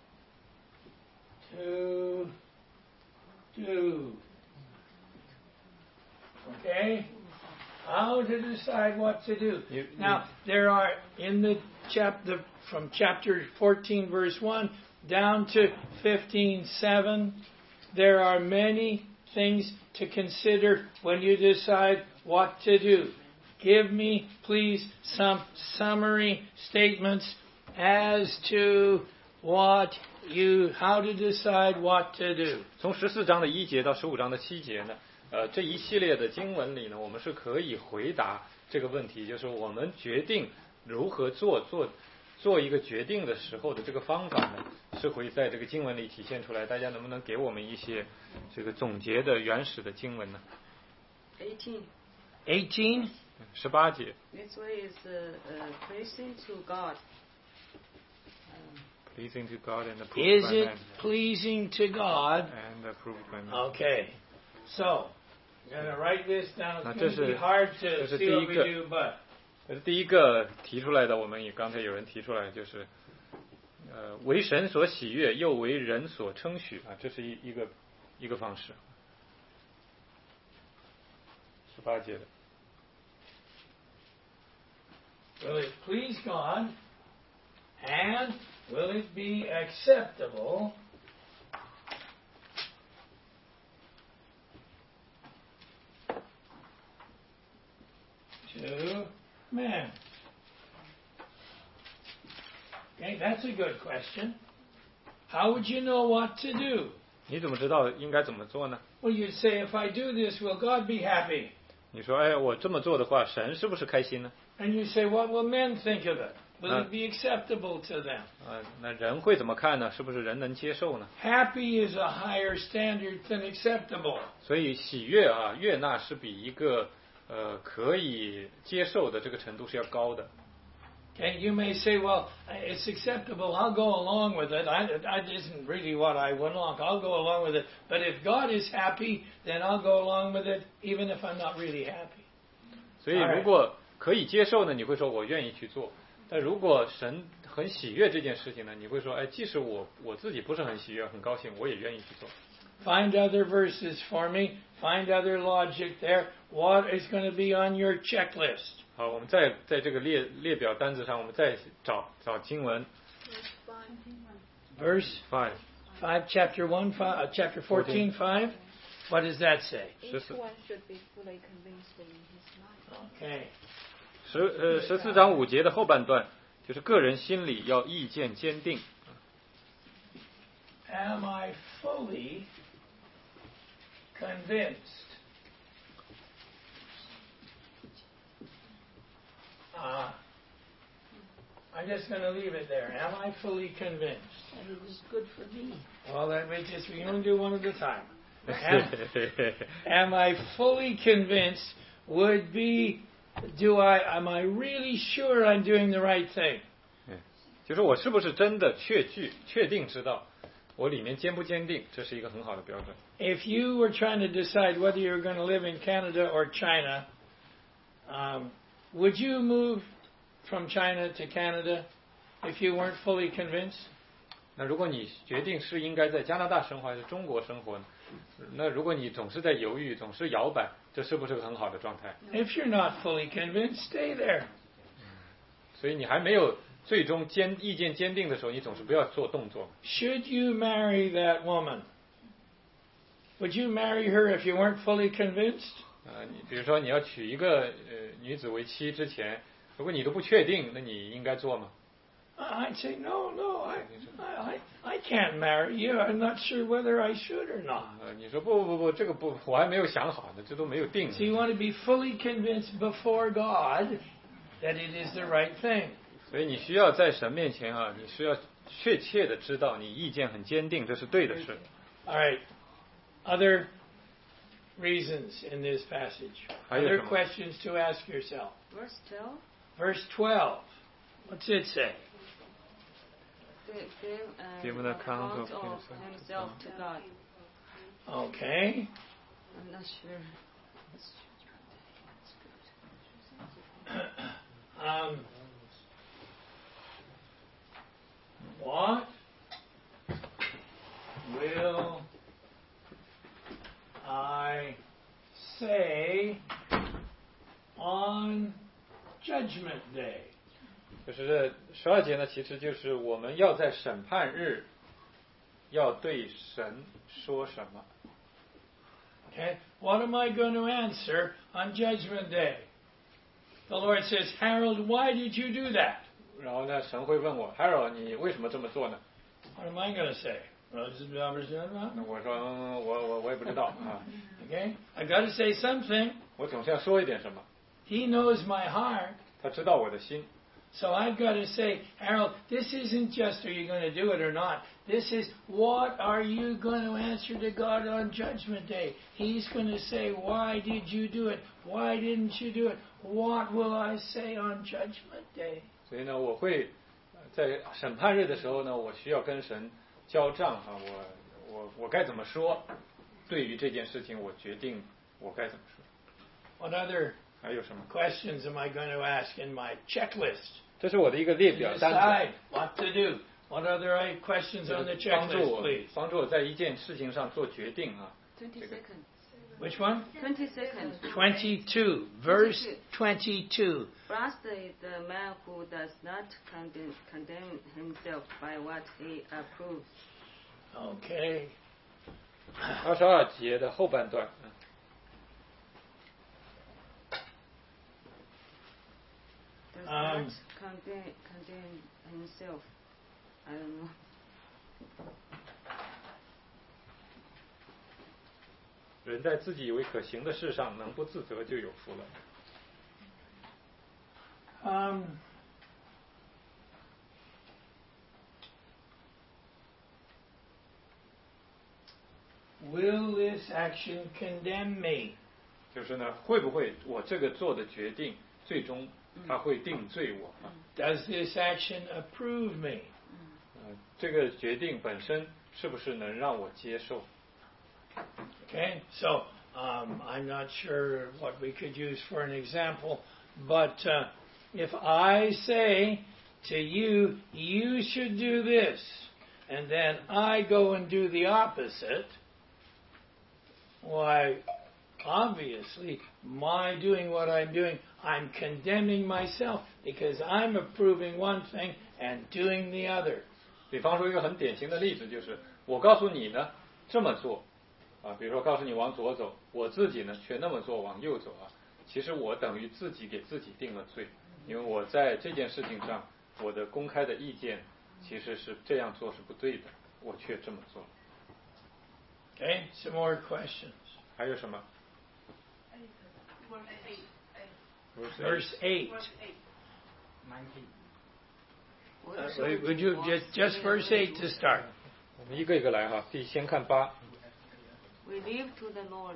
to do? Okay? How to decide what to do. Now, there are in the chapter, from chapter 14, verse 1, down to 15:7, there are many things to consider when you decide what to do. Give me, please, some summary statements as to how to decide what to do. 从14章的1节到15章的7节呢，这一系列的经文里呢，我们是可以回答这个问题，就是我们决定如何做一个决定的时候的这个方法呢，是会在这个经文里体现出来。大家能不能给我们一些这个总结的原始的经文呢？ 18? 18节。 This way is pleasing to God. Pleasing to God and approved Is by it man. pleasing to God? And approved by man. Okay. So, I'm going to write this down. Now, It's going to be this is- hard to this is see what we 第一个。 do, but 这是第一个提出来的，我们也刚才有人提出来，就是为神所喜悦，又为人所称许啊，这是一个方式。18节的。 will it please God? And will it be acceptable to man? Okay, that's a good question. How would you know what to do? 你怎么知道应该怎么做呢？ Well, you'd say, if I do this, will God be happy? 你说，哎，我这么做的话，神是不是开心呢？ And you say, what will men think of it? Will it be acceptable to them? 那人会怎么看呢？是不是人能接受呢？ Happy is a higher standard than acceptable. 所以喜悦啊，悦纳是比一个可以接受的这个程度是要高的。 Okay, you may say, well, it's acceptable. I'll go along with it. That isn't really what I went along. I'll go along with it. But if God is happy, then I'll go along with it, even if I'm not really happy. 所以如果可以接受呢，你会说我愿意去做。但如果神很喜悦这件事情呢，你会说，哎，即使我自己不是很喜悦、很高兴，我也愿意去做。 Find other verses for me. Find other logic there. What is going to be on your checklist? 好，我们在这个列表单子上，我们再找经文。 Verse 5 chapter 1, chapter 14, 5. What does that say? Each one should be fully convinced in his mind. Okay. 14章5节的后半段，就是个人心里要意见坚定。 Am I fully convinced? I'm just going to leave it there. Am I fully convinced? And it was good for me. Well, we can only do one at a time. Am I fully convinced would be, am I really sure I'm doing the right thing? 就是我是不是真的确定知道我里面坚不坚定，这是一个很好的标准。 If you were trying to decide whether you're going to live in Canada or China, would you move from China to Canada if you weren't fully convinced? 那如果你决定是应该在加拿大生活还是中国生活呢？那如果你总是在犹豫，总是摇摆，这是不是个很好的状态？ If you're not fully convinced, stay there. 所以你还没有最终意见坚定的时候，你总是不要做动作。 Should you marry that woman? Would you marry her if you weren't fully convinced? 你比如说你要娶一个女子为妻之前，如果你都不确定，那你应该做吗？ I'd say no, I can't marry you. I'm not sure whether I should or not. 你说不，这个不，我还没有想好呢，这都没有定。 So you want to be fully convinced before God that it is the right thing. 所以你需要在神面前你需要确切的知道你意见很坚定，这是对的事。 All right. Other reasons in this passage. Other questions to ask yourself. Verse 12. Verse 12. What's it say? Give an account of himself to God. Okay. I'm not sure. What will I say on Judgment Day? 就是这12节呢，其实就是我们要在审判日要对神说什么。 Okay, what am I going to answer on Judgment Day? The Lord says, Harold, why did you do that? 然后呢，神会问我 ，Harold， 你为什么这么做呢？ What am I going to say? 我说我也不知道啊。 Okay, I got to say something. 我总是要说一点什么。 He knows my heart. 他知道我的心。 So I've got to say, Harold, this isn't just are you going to do it or not. This is what are you going to answer to God on Judgment Day? He's going to say, why did you do it? Why didn't you do it? What will I say on Judgment Day? 所以呢，我会在审判日的时候呢，我需要跟神交账啊，我该怎么说？对于这件事情，我决定我该怎么说。 What other 还有什么 questions am I going to ask in my checklist? 这是我的一个列表单 Decide 子， what to do. What other questions on the 帮助 checklist, please? 我在一件事情上做决定啊。 20 seconds. Which one? 20 seconds. 22, verse 22. Blessed is the man who does not condemn himself by what he approves. Okay. 22节的后半段。 Does not condemn himself. I don't know. 人在自己以为可行的事上能不自责，就有福了。 Will this action condemn me? 就是呢，会不会我这个做的决定，最终他会定罪我啊？ Does this action approve me? 这个决定本身是不是能让我接受？ Okay, so I'm not sure what we could use for an example, but if I say to you, you should do this, and then I go and do the opposite, why, obviously, my doing what I'm doing, I'm condemning myself because I'm approving one thing and doing the other. 比方说一个很典型的例子就是，我告诉你呢这么做，比如说告诉你往左走，我自己呢却那么做往右走其实我等于自己给自己定了罪，因为我在这件事情上我的公开的意见其实是这样做是不对的，我却这么做。 Okay, some more questions. 还有什么 Verse 8. 19. Would you just verse 8 to start? 我们一个一个来哈，先看8。 We live to the Lord,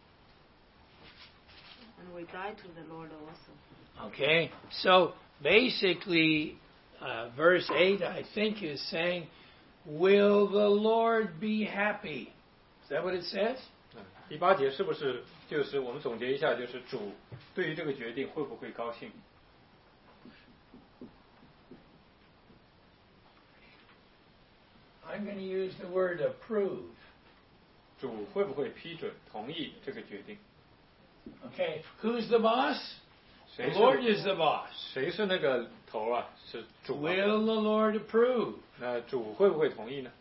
and we die to the Lord also. Okay, so basically, verse 8, I think, is saying, will the Lord be happy? Is that what it says? 第8节是不是就是我们总结一下，就是主对于这个决定会不会高兴？ I'm going to use the word approve. 主会不会批准同意这个决定？ Okay, who's the boss? The 谁 Lord 是 is the boss. 谁是那个头啊？是主啊。 Will the Lord approve? 那主会不会同意呢？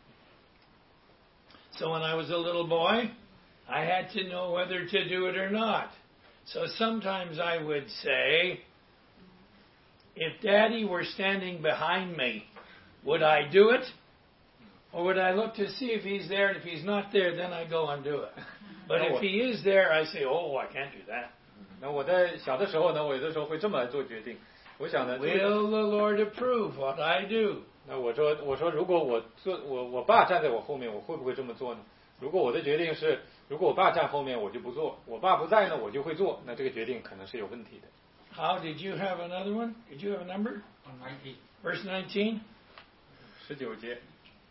So when I was a little boy, I had to know whether to do it or not. So sometimes I would say, if Daddy were standing behind me, would I do it? Or would I look to see if he's there, and if he's not there, then I go and do it. But if he is there, I say, oh, I can't do that. 那我在小的时候呢，我有的时候会这么做决定。我想呢， Will the Lord approve what I do? 那我说，如果我爸站在我后面，我会不会这么做呢？如果我的决定是，如果我爸站后面，我就不做；我爸不在呢，我就会做。那这个决定可能是有问题的。 How did you have another one? Did you have a number? 19. Verse 19. 19节。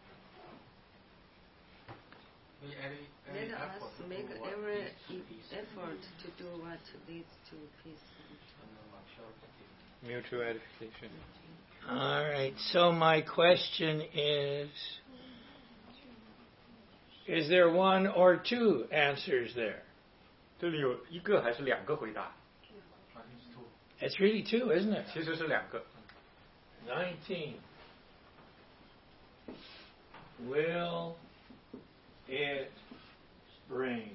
Let us make every effort to do what leads to peace. Mutual edification. All right. So my question is there one or two answers there? 这里有一个还是两个回答？ It's really two, isn't it? 其实是两个。 19. Will it bring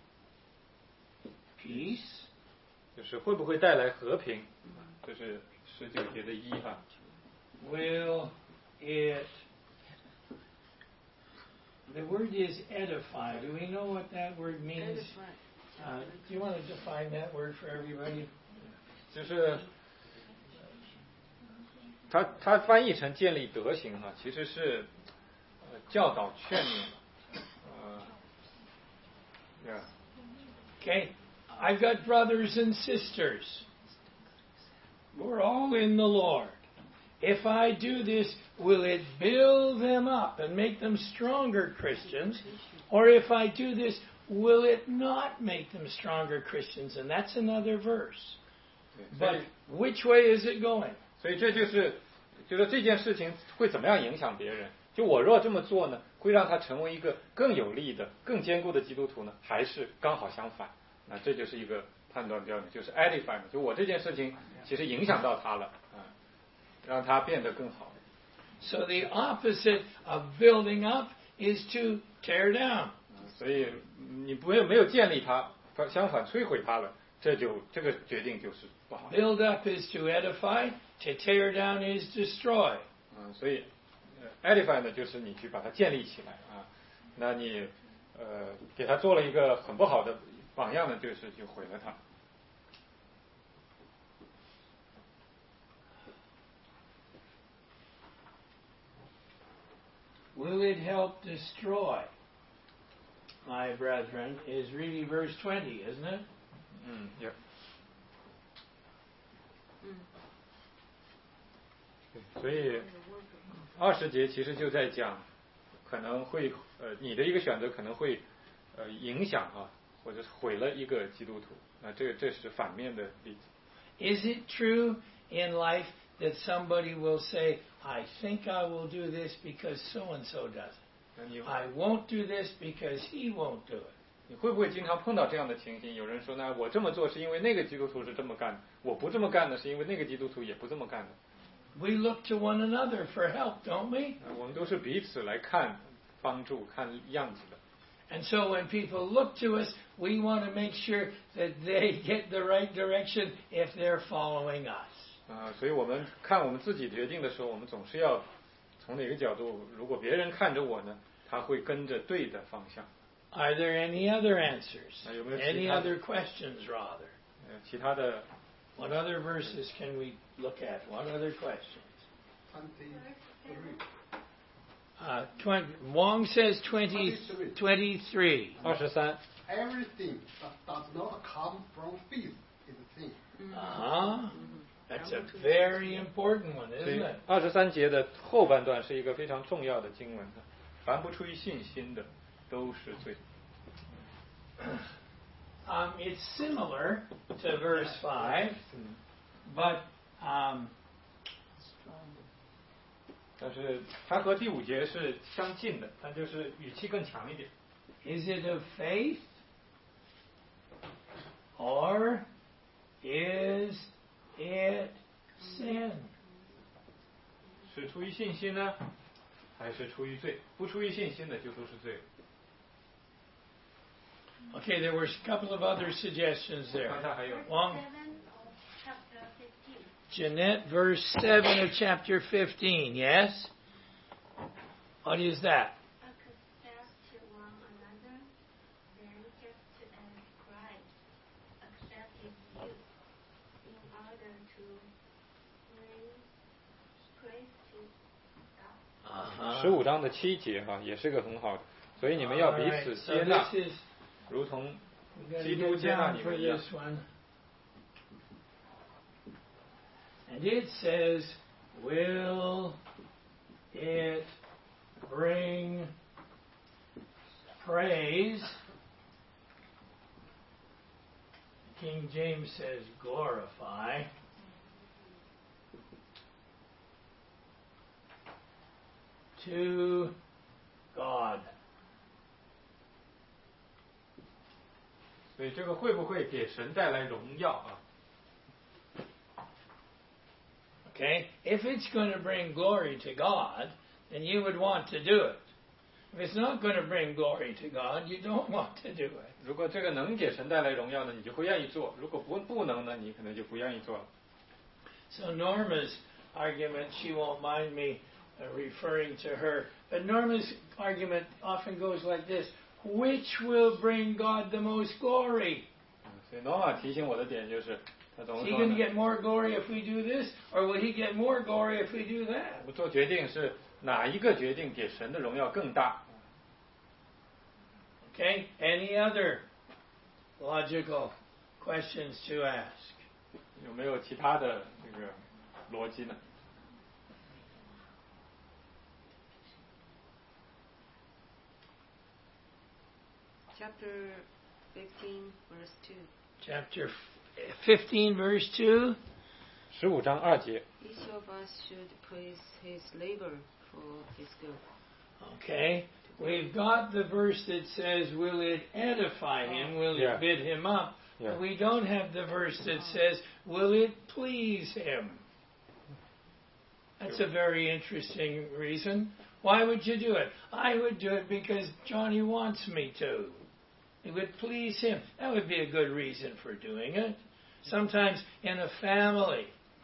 peace? 就是会不会带来和平？这是19节的1哈。 Will it... The word is edify. Do we know what that word means? Do you want to define that word for everybody? 就是它翻译成建立德行哈，其实是教导劝勉。Yeah. Okay, I've got brothers and sisters. We're all in the Lord. If I do this, will it build them up and make them stronger Christians? Or if I do this, will it not make them stronger Christians? And that's another verse. But which way is it going? 所以这就是这件事情会怎么样影响别人？就我若这么做呢，会让他成为一个更有力的、更坚固的基督徒呢，还是刚好相反？那这就是一个判断标准，就是 edify 就我这件事情其实影响到他了让他变得更好。 So the opposite of building up is to tear down. 所以你没有建立他，相反摧毁他了，这个决定就是不好。 Build up is to edify, to tear down is destroy. 所以edify 呢，就是你去把它建立起来那你给他做了一个很不好的榜样呢，就毁了他。 Will it help destroy, my brethren, is really verse 20, isn't it? Yeah. 所以20节其实就在讲，可能会你的一个选择可能会影响或者毁了一个基督徒。那这是反面的例子。 Is it true in life that somebody will say, I think I will do this because so and so does it. I won't do this because he won't do it. 你会不会经常碰到这样的情形？有人说呢，我这么做是因为那个基督徒是这么干的，我不这么干的是因为那个基督徒也不这么干的。 We look to one another for help, don't we? 我们都是彼此来看帮助、看样子的。 And so when people look to us, we want to make sure that they get the right direction if they're following us. 所以我们看我们自己决定的时候，我们总是要从哪个角度？如果别人看着我呢，他会跟着对的方向。 Are there any other answers? 有没有 Any other questions, rather? 其他的 What other verses can we look at? What other questions? Wong says 23. 23 Everything that does not come from faith is sin. That's a very important one, 所 isn't 以 it? 23节的后半段是一个非常重要的经文的，凡不出于信心的都是罪。 It's similar to verse 5, but 但是它和第5节是相近的，但就是语气更强一点。 is it of faith or is it sin? 是出于信心呢，还是出于罪？不出于信心的就都是罪。 Okay, there were a couple of other suggestions there. 刚才还有 Wong, 7 of chapter 15. Jeanette, verse 7 of chapter 15, yes? What is that? Accept one another, then just as Christ accepted you, in order to bring praise to God. 15章的7节也是个很好的，所以你们要彼此接纳， So this is, 如同 we gotta 基督 get 接纳 down 你 for 们一样。 this one. And it says, will it bring praise? King James says glorify. To God. 所以这个会不会给神带来荣耀啊？ Okay? If it's going to bring glory to God, then you would want to do it. If it's not going to bring glory to God, you don't want to do it. 如果这个能给神带来荣耀呢，你就会愿意做；如果不能呢，你可能就不愿意做了。 So Norma's argument, she won't mind me referring to her, but Norma's argument often goes like this: which will bring God the most glory? 所以诺玛提醒我的点就是，他总 Is 是 he 说 going to 呢， get more glory if we do this, or will he get more glory if we do that? 我们做决定是哪一个决定给神的荣耀更大？ Okay? Any other logical questions to ask? 有没有其他的这个逻辑呢？ Chapter 15, verse 2. Chapter 15, verse 2. 15章2节， Each of us should praise his labor for his good. Okay? We've got the verse that says, will it edify him? Will Yeah. it bid him up? Yeah. But we don't have the verse that says, will it please him? That's a very interesting reason. Why would you do it? I would do it because Johnny wants me to. It would please him. That would be a good reason for doing it. Sometimes in a family,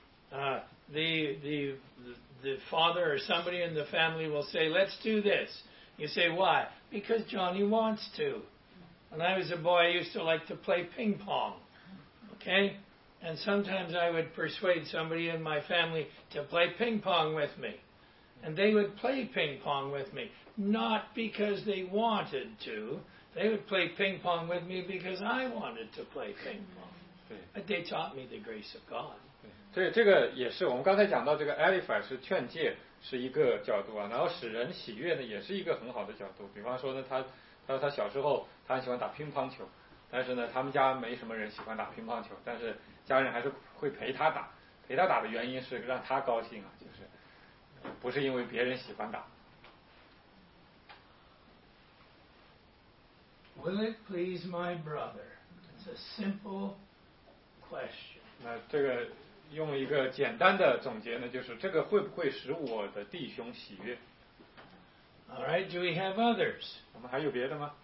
the father or somebody in the family will say, let's do this. You say, why? Because Johnny wants to. When I was a boy, I used to like to play ping pong. Okay? And sometimes I would persuade somebody in my family to play ping pong with me. And they would play ping pong with me. Not because they wanted to. They would play ping pong with me because I wanted to play ping pong. 对。 But they taught me the grace of God. 所以这个也是我们刚才讲到这个 edify 是劝诫是一个角度啊，然后使人喜悦呢也是一个很好的角度。比方说呢，他说他小时候他很喜欢打乒乓球，但是呢他们家没什么人喜欢打乒乓球，但是家人还是会陪他打。陪他打的原因是让他高兴啊，就是不是因为别人喜欢打。 Will it please my brother? It's a simple question. 那这个用一个简单的总结呢，就是这个会不会使我的弟兄喜悦？ All right, do we have others? 我们还有别的吗？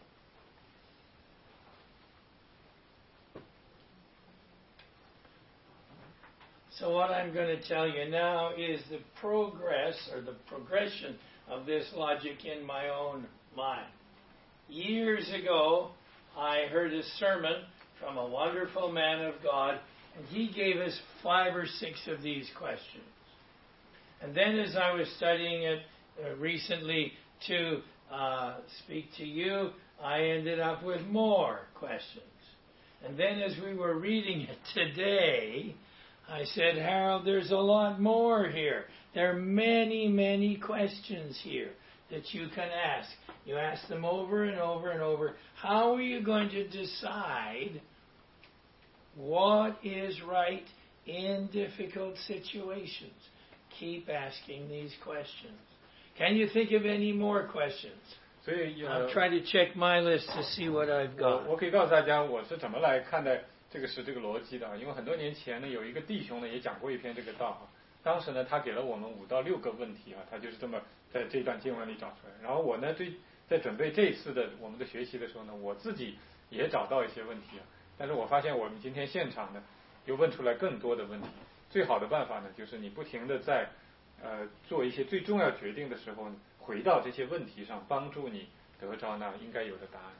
So what I'm going to tell you now is the progress or the progression of this logic in my own mind. Years ago, I heard a sermon from a wonderful man of God, and he gave us 5 or 6 of these questions. And then as I was studying it recently to speak to you, I ended up with more questions. And then as we were reading it today, I said, Harold, there's a lot more here. There are many, many questions here that you can ask. You ask them over and over and over. How are you going to decide what is right in difficult situations? Keep asking these questions. Can you think of any more questions? 所以 I'm trying to check my list to see what I've got. 我可以告诉大家我是怎么来看待这个逻辑的啊，因为很多年前呢，有一个弟兄呢也讲过一篇这个道啊，当时呢他给了我们5到6个问题啊，他就是这么在这段经文里找出来。然后我呢在准备这次的我们的学习的时候呢，我自己也找到一些问题啊，但是我发现我们今天现场呢又问出来更多的问题。最好的办法呢，就是你不停的在做一些最重要决定的时候呢，回到这些问题上，帮助你得着那应该有的答案。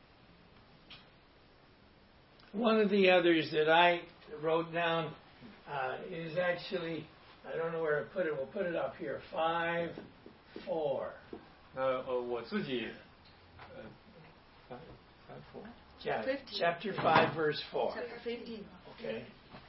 One of the others that I wrote down is actually, I don't know where to put it. We'll put it up here. 5:4. 我自己 Yeah, chapter 5, verse 4. Chapter 15. Okay.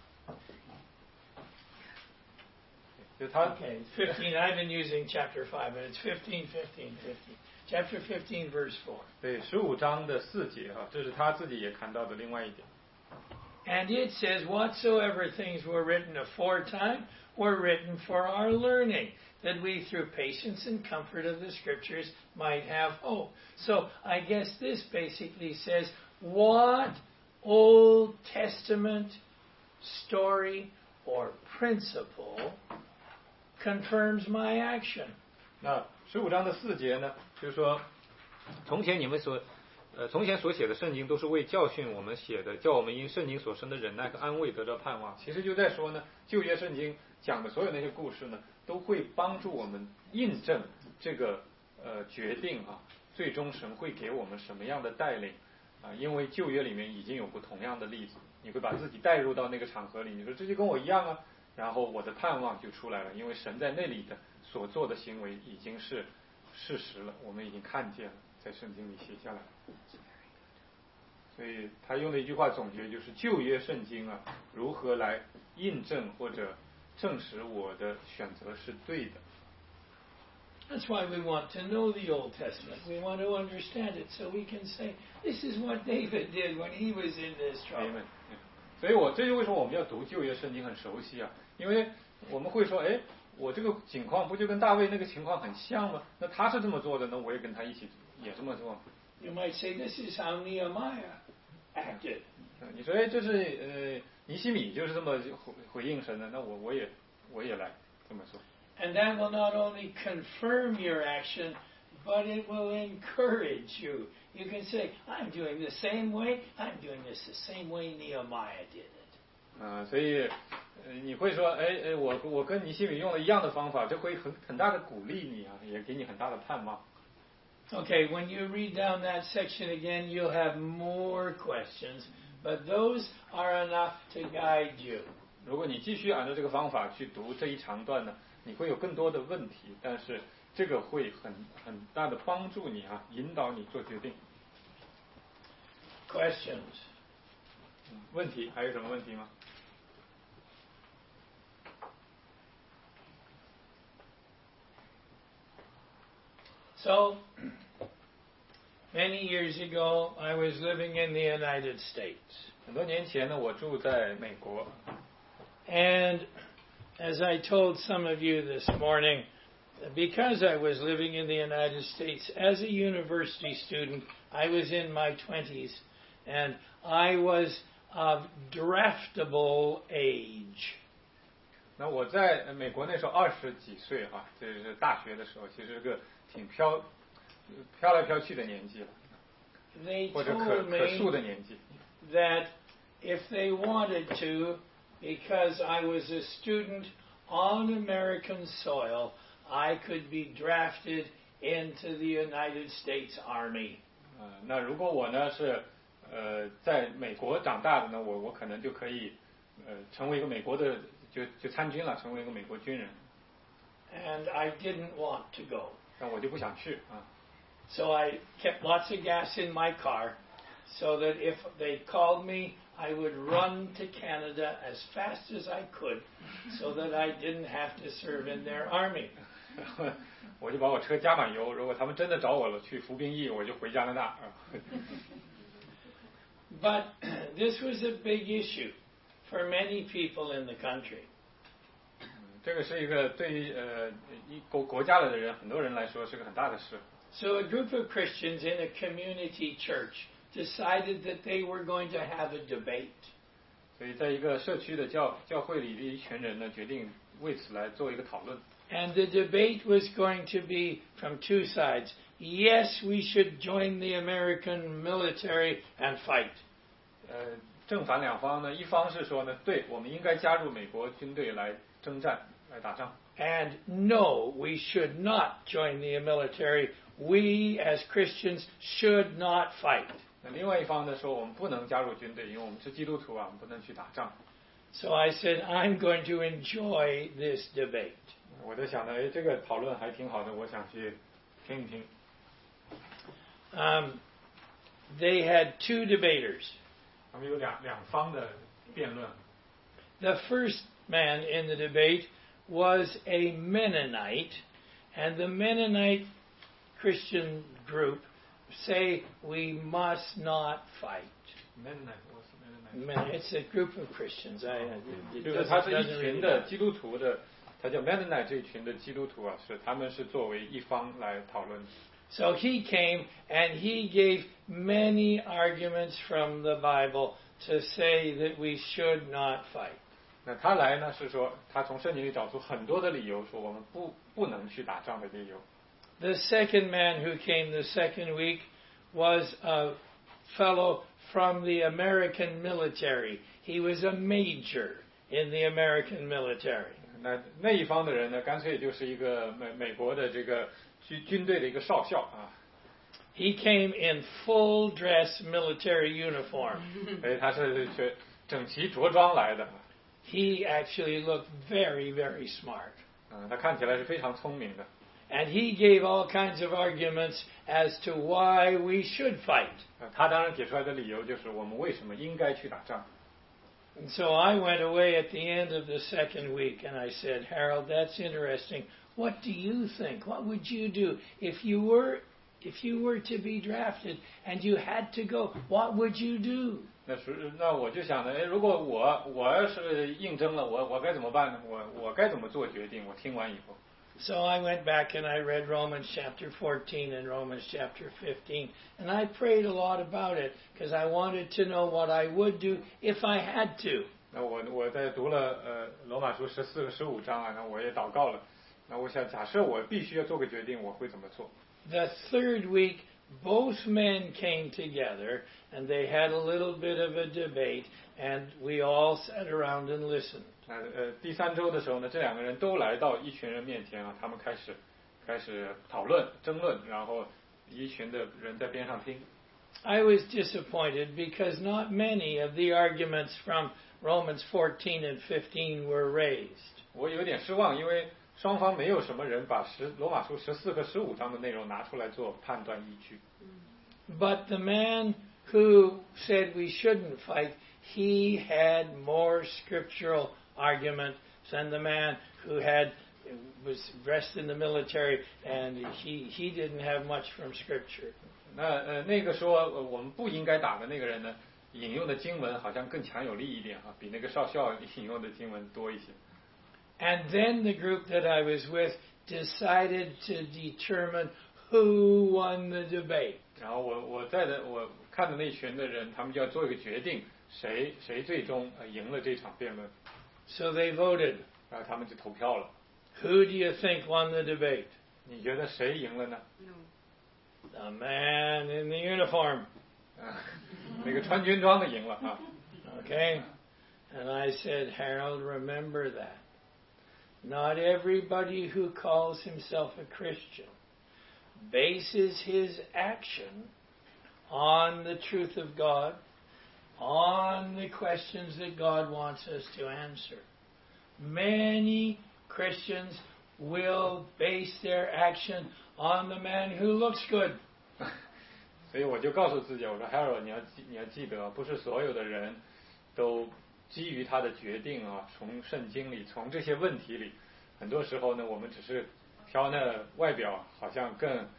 就他 Okay, 15. I've been using chapter 5, but it's 15, 15, 15. Chapter 15, verse 4. 对15章的4节啊，这是他自己也谈到的另外一点。 And it says, whatsoever things were written aforetime were written for our learning, that we through patience and comfort of the Scriptures might have hope. So I guess this basically says, what Old Testament story or principle confirms my action? 那15章的4节呢，就是说，从前所写的圣经都是为教训我们写的，叫我们因圣经所生的忍耐和安慰得到盼望。其实就在说呢，旧约圣经讲的所有那些故事呢，都会帮助我们印证这个决定啊，最终神会给我们什么样的带领啊？因为旧约里面已经有过同样的例子，你会把自己带入到那个场合里，你说这就跟我一样啊，然后我的盼望就出来了，因为神在那里的所做的行为已经是事实了，我们已经看见了，在圣经里写下来。所以他用的一句话总结就是旧约圣经啊，如何来印证或者证实我的选择是对的。 That's why we want to know the Old Testament. We want to understand it so we can say, this is what David did when he was in this trouble. 所以这就为什么我们要读旧约圣经很熟悉啊？因为我们会说，哎，我这个情况不就跟大卫那个情况很像吗？那他是这么做的，那我也跟他一起也这么做。 You might say this is how Nehemiah acted. 你说，哎，这是尼希米就是这么回应神的，那我也来这么做。 And that will not only confirm your action, but it will encourage you. You can say, I'm doing the same way. I'm doing this the same way Nehemiah did it. 所以你会说，哎，我跟尼希米用了一样的方法，这会很大的鼓励你啊，也给你很大的盼望。 Okay, when you read down that section again, you'll have more questions, but those are enough to guide you. 如果你继续按照这个方法去读这一长段呢，你会有更多的问题，但是这个会很大的帮助你啊，引导你做决定。 Questions? 问题还有什么问题吗？ So, many years ago, I was living in the United States. 很多年前呢，我住在美国。 And as I told some of you this morning, because I was living in the United States as a university student, I was in my 20s, and I was of draftable age. 那我在美国那时候20几岁哈，这是大学的时候，其实是个挺飘来飘去的年纪了， They 或者 told 可塑 me 的年纪。 that if they wanted to, because I was a student on American soil, I could be drafted into the United States Army. 那如果我呢是在美国长大的呢，我可能就可以成为一个美国的就参军了，成为一个美国军人。 And I didn't want to go. 但我就不想去啊。 So I kept lots of gas in my car so that if they called me, I would run to Canada as fast as I could so that I didn't have to serve in their army. 我就把我车加满油，如果他们真的找我了去服兵役，我就回加拿大啊。 But this was a big issue for many people in the country. 这个是一个对于国家里的人，很多人来说是个很大的事。 So a group of Christians in a community church decided that they were going to have a debate. 所以在一个社区的教会里的一群人呢，决定为此来做一个讨论。 And the debate was going to be from two sides. Yes, we should join the American military and fight. 正反两方呢，一方是说呢，对，我们应该加入美国军队来征战，来打仗。 And no, we should not join the military. We as Christians should not fight. 那另外一方呢说，我们不能加入军队，因为我们是基督徒啊，我们不能去打仗。 So I said, I'm going to enjoy this debate. 我在想呢，哎，这个讨论还挺好的，我想去听一听。 They had two debaters. 他们有两方的辩论。 The first man in the debate was a Mennonite, and the Mennonite Christian group say we must not fight. It's a group of Christians. 就是他是一群的基督徒的，他叫 Mennonite 这一群的基督徒啊，他们是作为一方来讨论。 So he came and he gave many arguments from the Bible to say that we should not fight. 那他来呢是说，他从圣经里找出很多的理由，说我们不能去打仗的理由。 The second man who came the second week was a fellow from the American military. He was a major in the American military. 那一方的人呢，干脆就是一个美国的这个军队的一个少校啊。 He came in full dress military uniform. 所以他是整齐着装来的。 He actually looked very, very smart. 他看起来是非常聪明的。 And he gave all kinds of arguments as to why we should fight. 他当然给出来的理由就是我们为什么应该去打仗。 And so I went away at the end of the second week and I said, Harold, that's interesting. What do you think? What would you do if you were to be drafted and you had to go? What would you do? 那我就想呢，如果我要是应征了，我该怎么办呢？我该怎么做决定？我听完以后。 So I went back and I read Romans chapter 14 and Romans chapter 15. And I prayed a lot about it because I wanted to know what I would do if I had to. 那我在读了罗马书14和15章啊，那我也祷告了。那我想，假设我必须要做个决定，我会怎么做？ The third week, both men came together and they had a little bit of a debate and we all sat around and listened. 第3周的时候呢，这两个人都来到一群人面前啊，他们开始讨论、争论，然后一群的人在边上听。 I was disappointed because not many of the arguments from Romans 14 and 15 were raised. 我有点失望，因为双方没有什么人把罗马书14和15章的内容拿出来做判断依据。 But the man who said we shouldn't fight, he had more scriptural argument than the man who was dressed in the military and he didn't have much from scripture. 那个说我们不应该打的那个人呢，引用的经文好像更强有力一点啊，比那个少校引用的经文多一些。 And then the group that I was with decided to determine who won the debate. 然后我看的那群的人，他们就要做一个决定，谁最终赢了这场辩论， So they voted. 然后他们就投票了。 Who do you think won the debate? 你觉得谁赢了呢？ The man in the uniform. 那个穿军装的赢了啊。 Okay? And I said, Harold, remember that. Not everybody who calls himself a Christian bases his action on the truth of God, on the questions that God wants us to answer. Many Christians will base their action on the man who looks good. 所以我就告诉自己，我说 Harold， 你要记得，不是所有的人都基于他的决定啊，从圣经里，从这些问题里，很多时候呢，我们只是挑那外表好像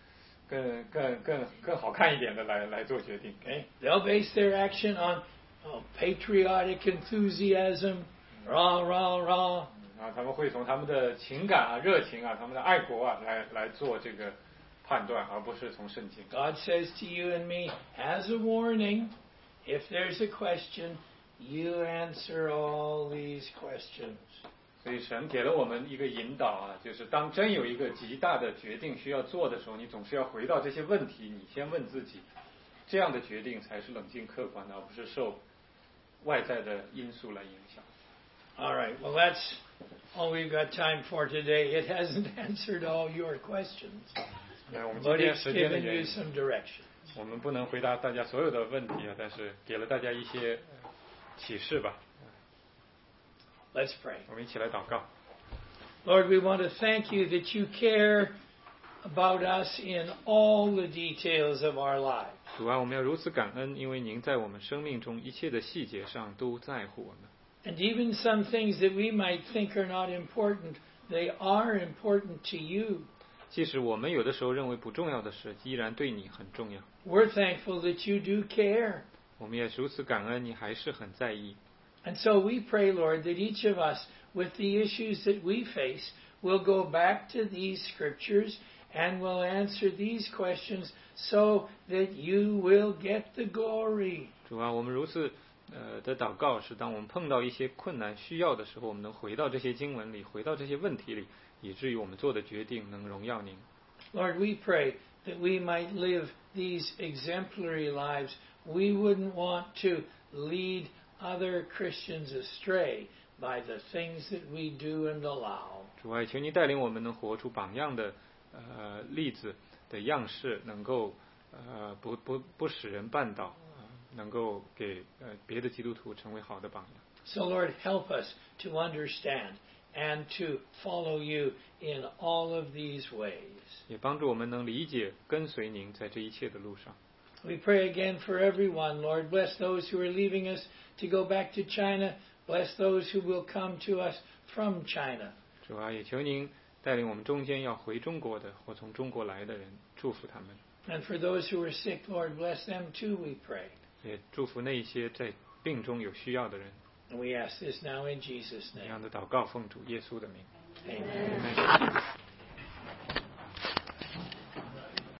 更好看一点的来做决定。 Okay? They'll base their action on patriotic enthusiasm, rah, rah, rah. 啊，他们会从他们的情感啊、热情啊、他们的爱国啊来做这个判断，而不是从圣经。 God says to you and me, as a warning, if there's a question, you answer all these questions. 所以神给了我们一个引导啊，就是当真有一个极大的决定需要做的时候，你总是要回到这些问题，你先问自己，这样的决定才是冷静客观的，而不是受外在的因素来影响。 All right, well, that's all we've got time for today. It hasn't answered all your questions, 我们今 but 天 it's 时间的 given 原 you 因， some direction. 我们不能回答大家所有的问题啊，但是给了大家一些启示吧。 Let's pray. 我们一起来祷告。 Lord, we want to thank you that you care about us in all the details of our lives. 主啊，我们要如此感恩，因为您在我们生命中一切的细节上都在乎我们。 And even some things that we might think are not important, they are important to you. 即使我们有的时候认为不重要的事，依然对你很重要。 We're thankful that you do care. 我们也如此感恩，你还是很在意。 And so we pray, Lord, that each of us, with the issues that we face, will go back to these scriptures and will answer these questions so that you will get the glory. 主啊，我们如此的祷告是，当我们碰到一些困难需要的时候，我们能回到这些经文里，回到这些问题里，以至于我们做的决定能荣耀您。 Lord, we pray that we might live these exemplary lives. We wouldn't want to lead other Christians astray by the things that we do and allow. 主啊，求您带领我们能活出榜样的例子的样式，能够不使人绊倒，能够给别的基督徒成为好的榜样。 So Lord, help us to understand and to follow you in all of these ways. 也帮助我们能理解跟随您在这一切的路上。 We pray again for everyone, Lord. Bless those who are leaving us to go back to China. Bless those who will come to us from China. 主啊，也求您带领我们中间要回中国的或从中国来的人，祝福他们。 And for those who are sick, Lord, bless them too, we pray. 也祝福那一些在病中有需要的人。 And we ask this now in Jesus' 这 name. 样的祷告奉主耶稣的名。 Amen.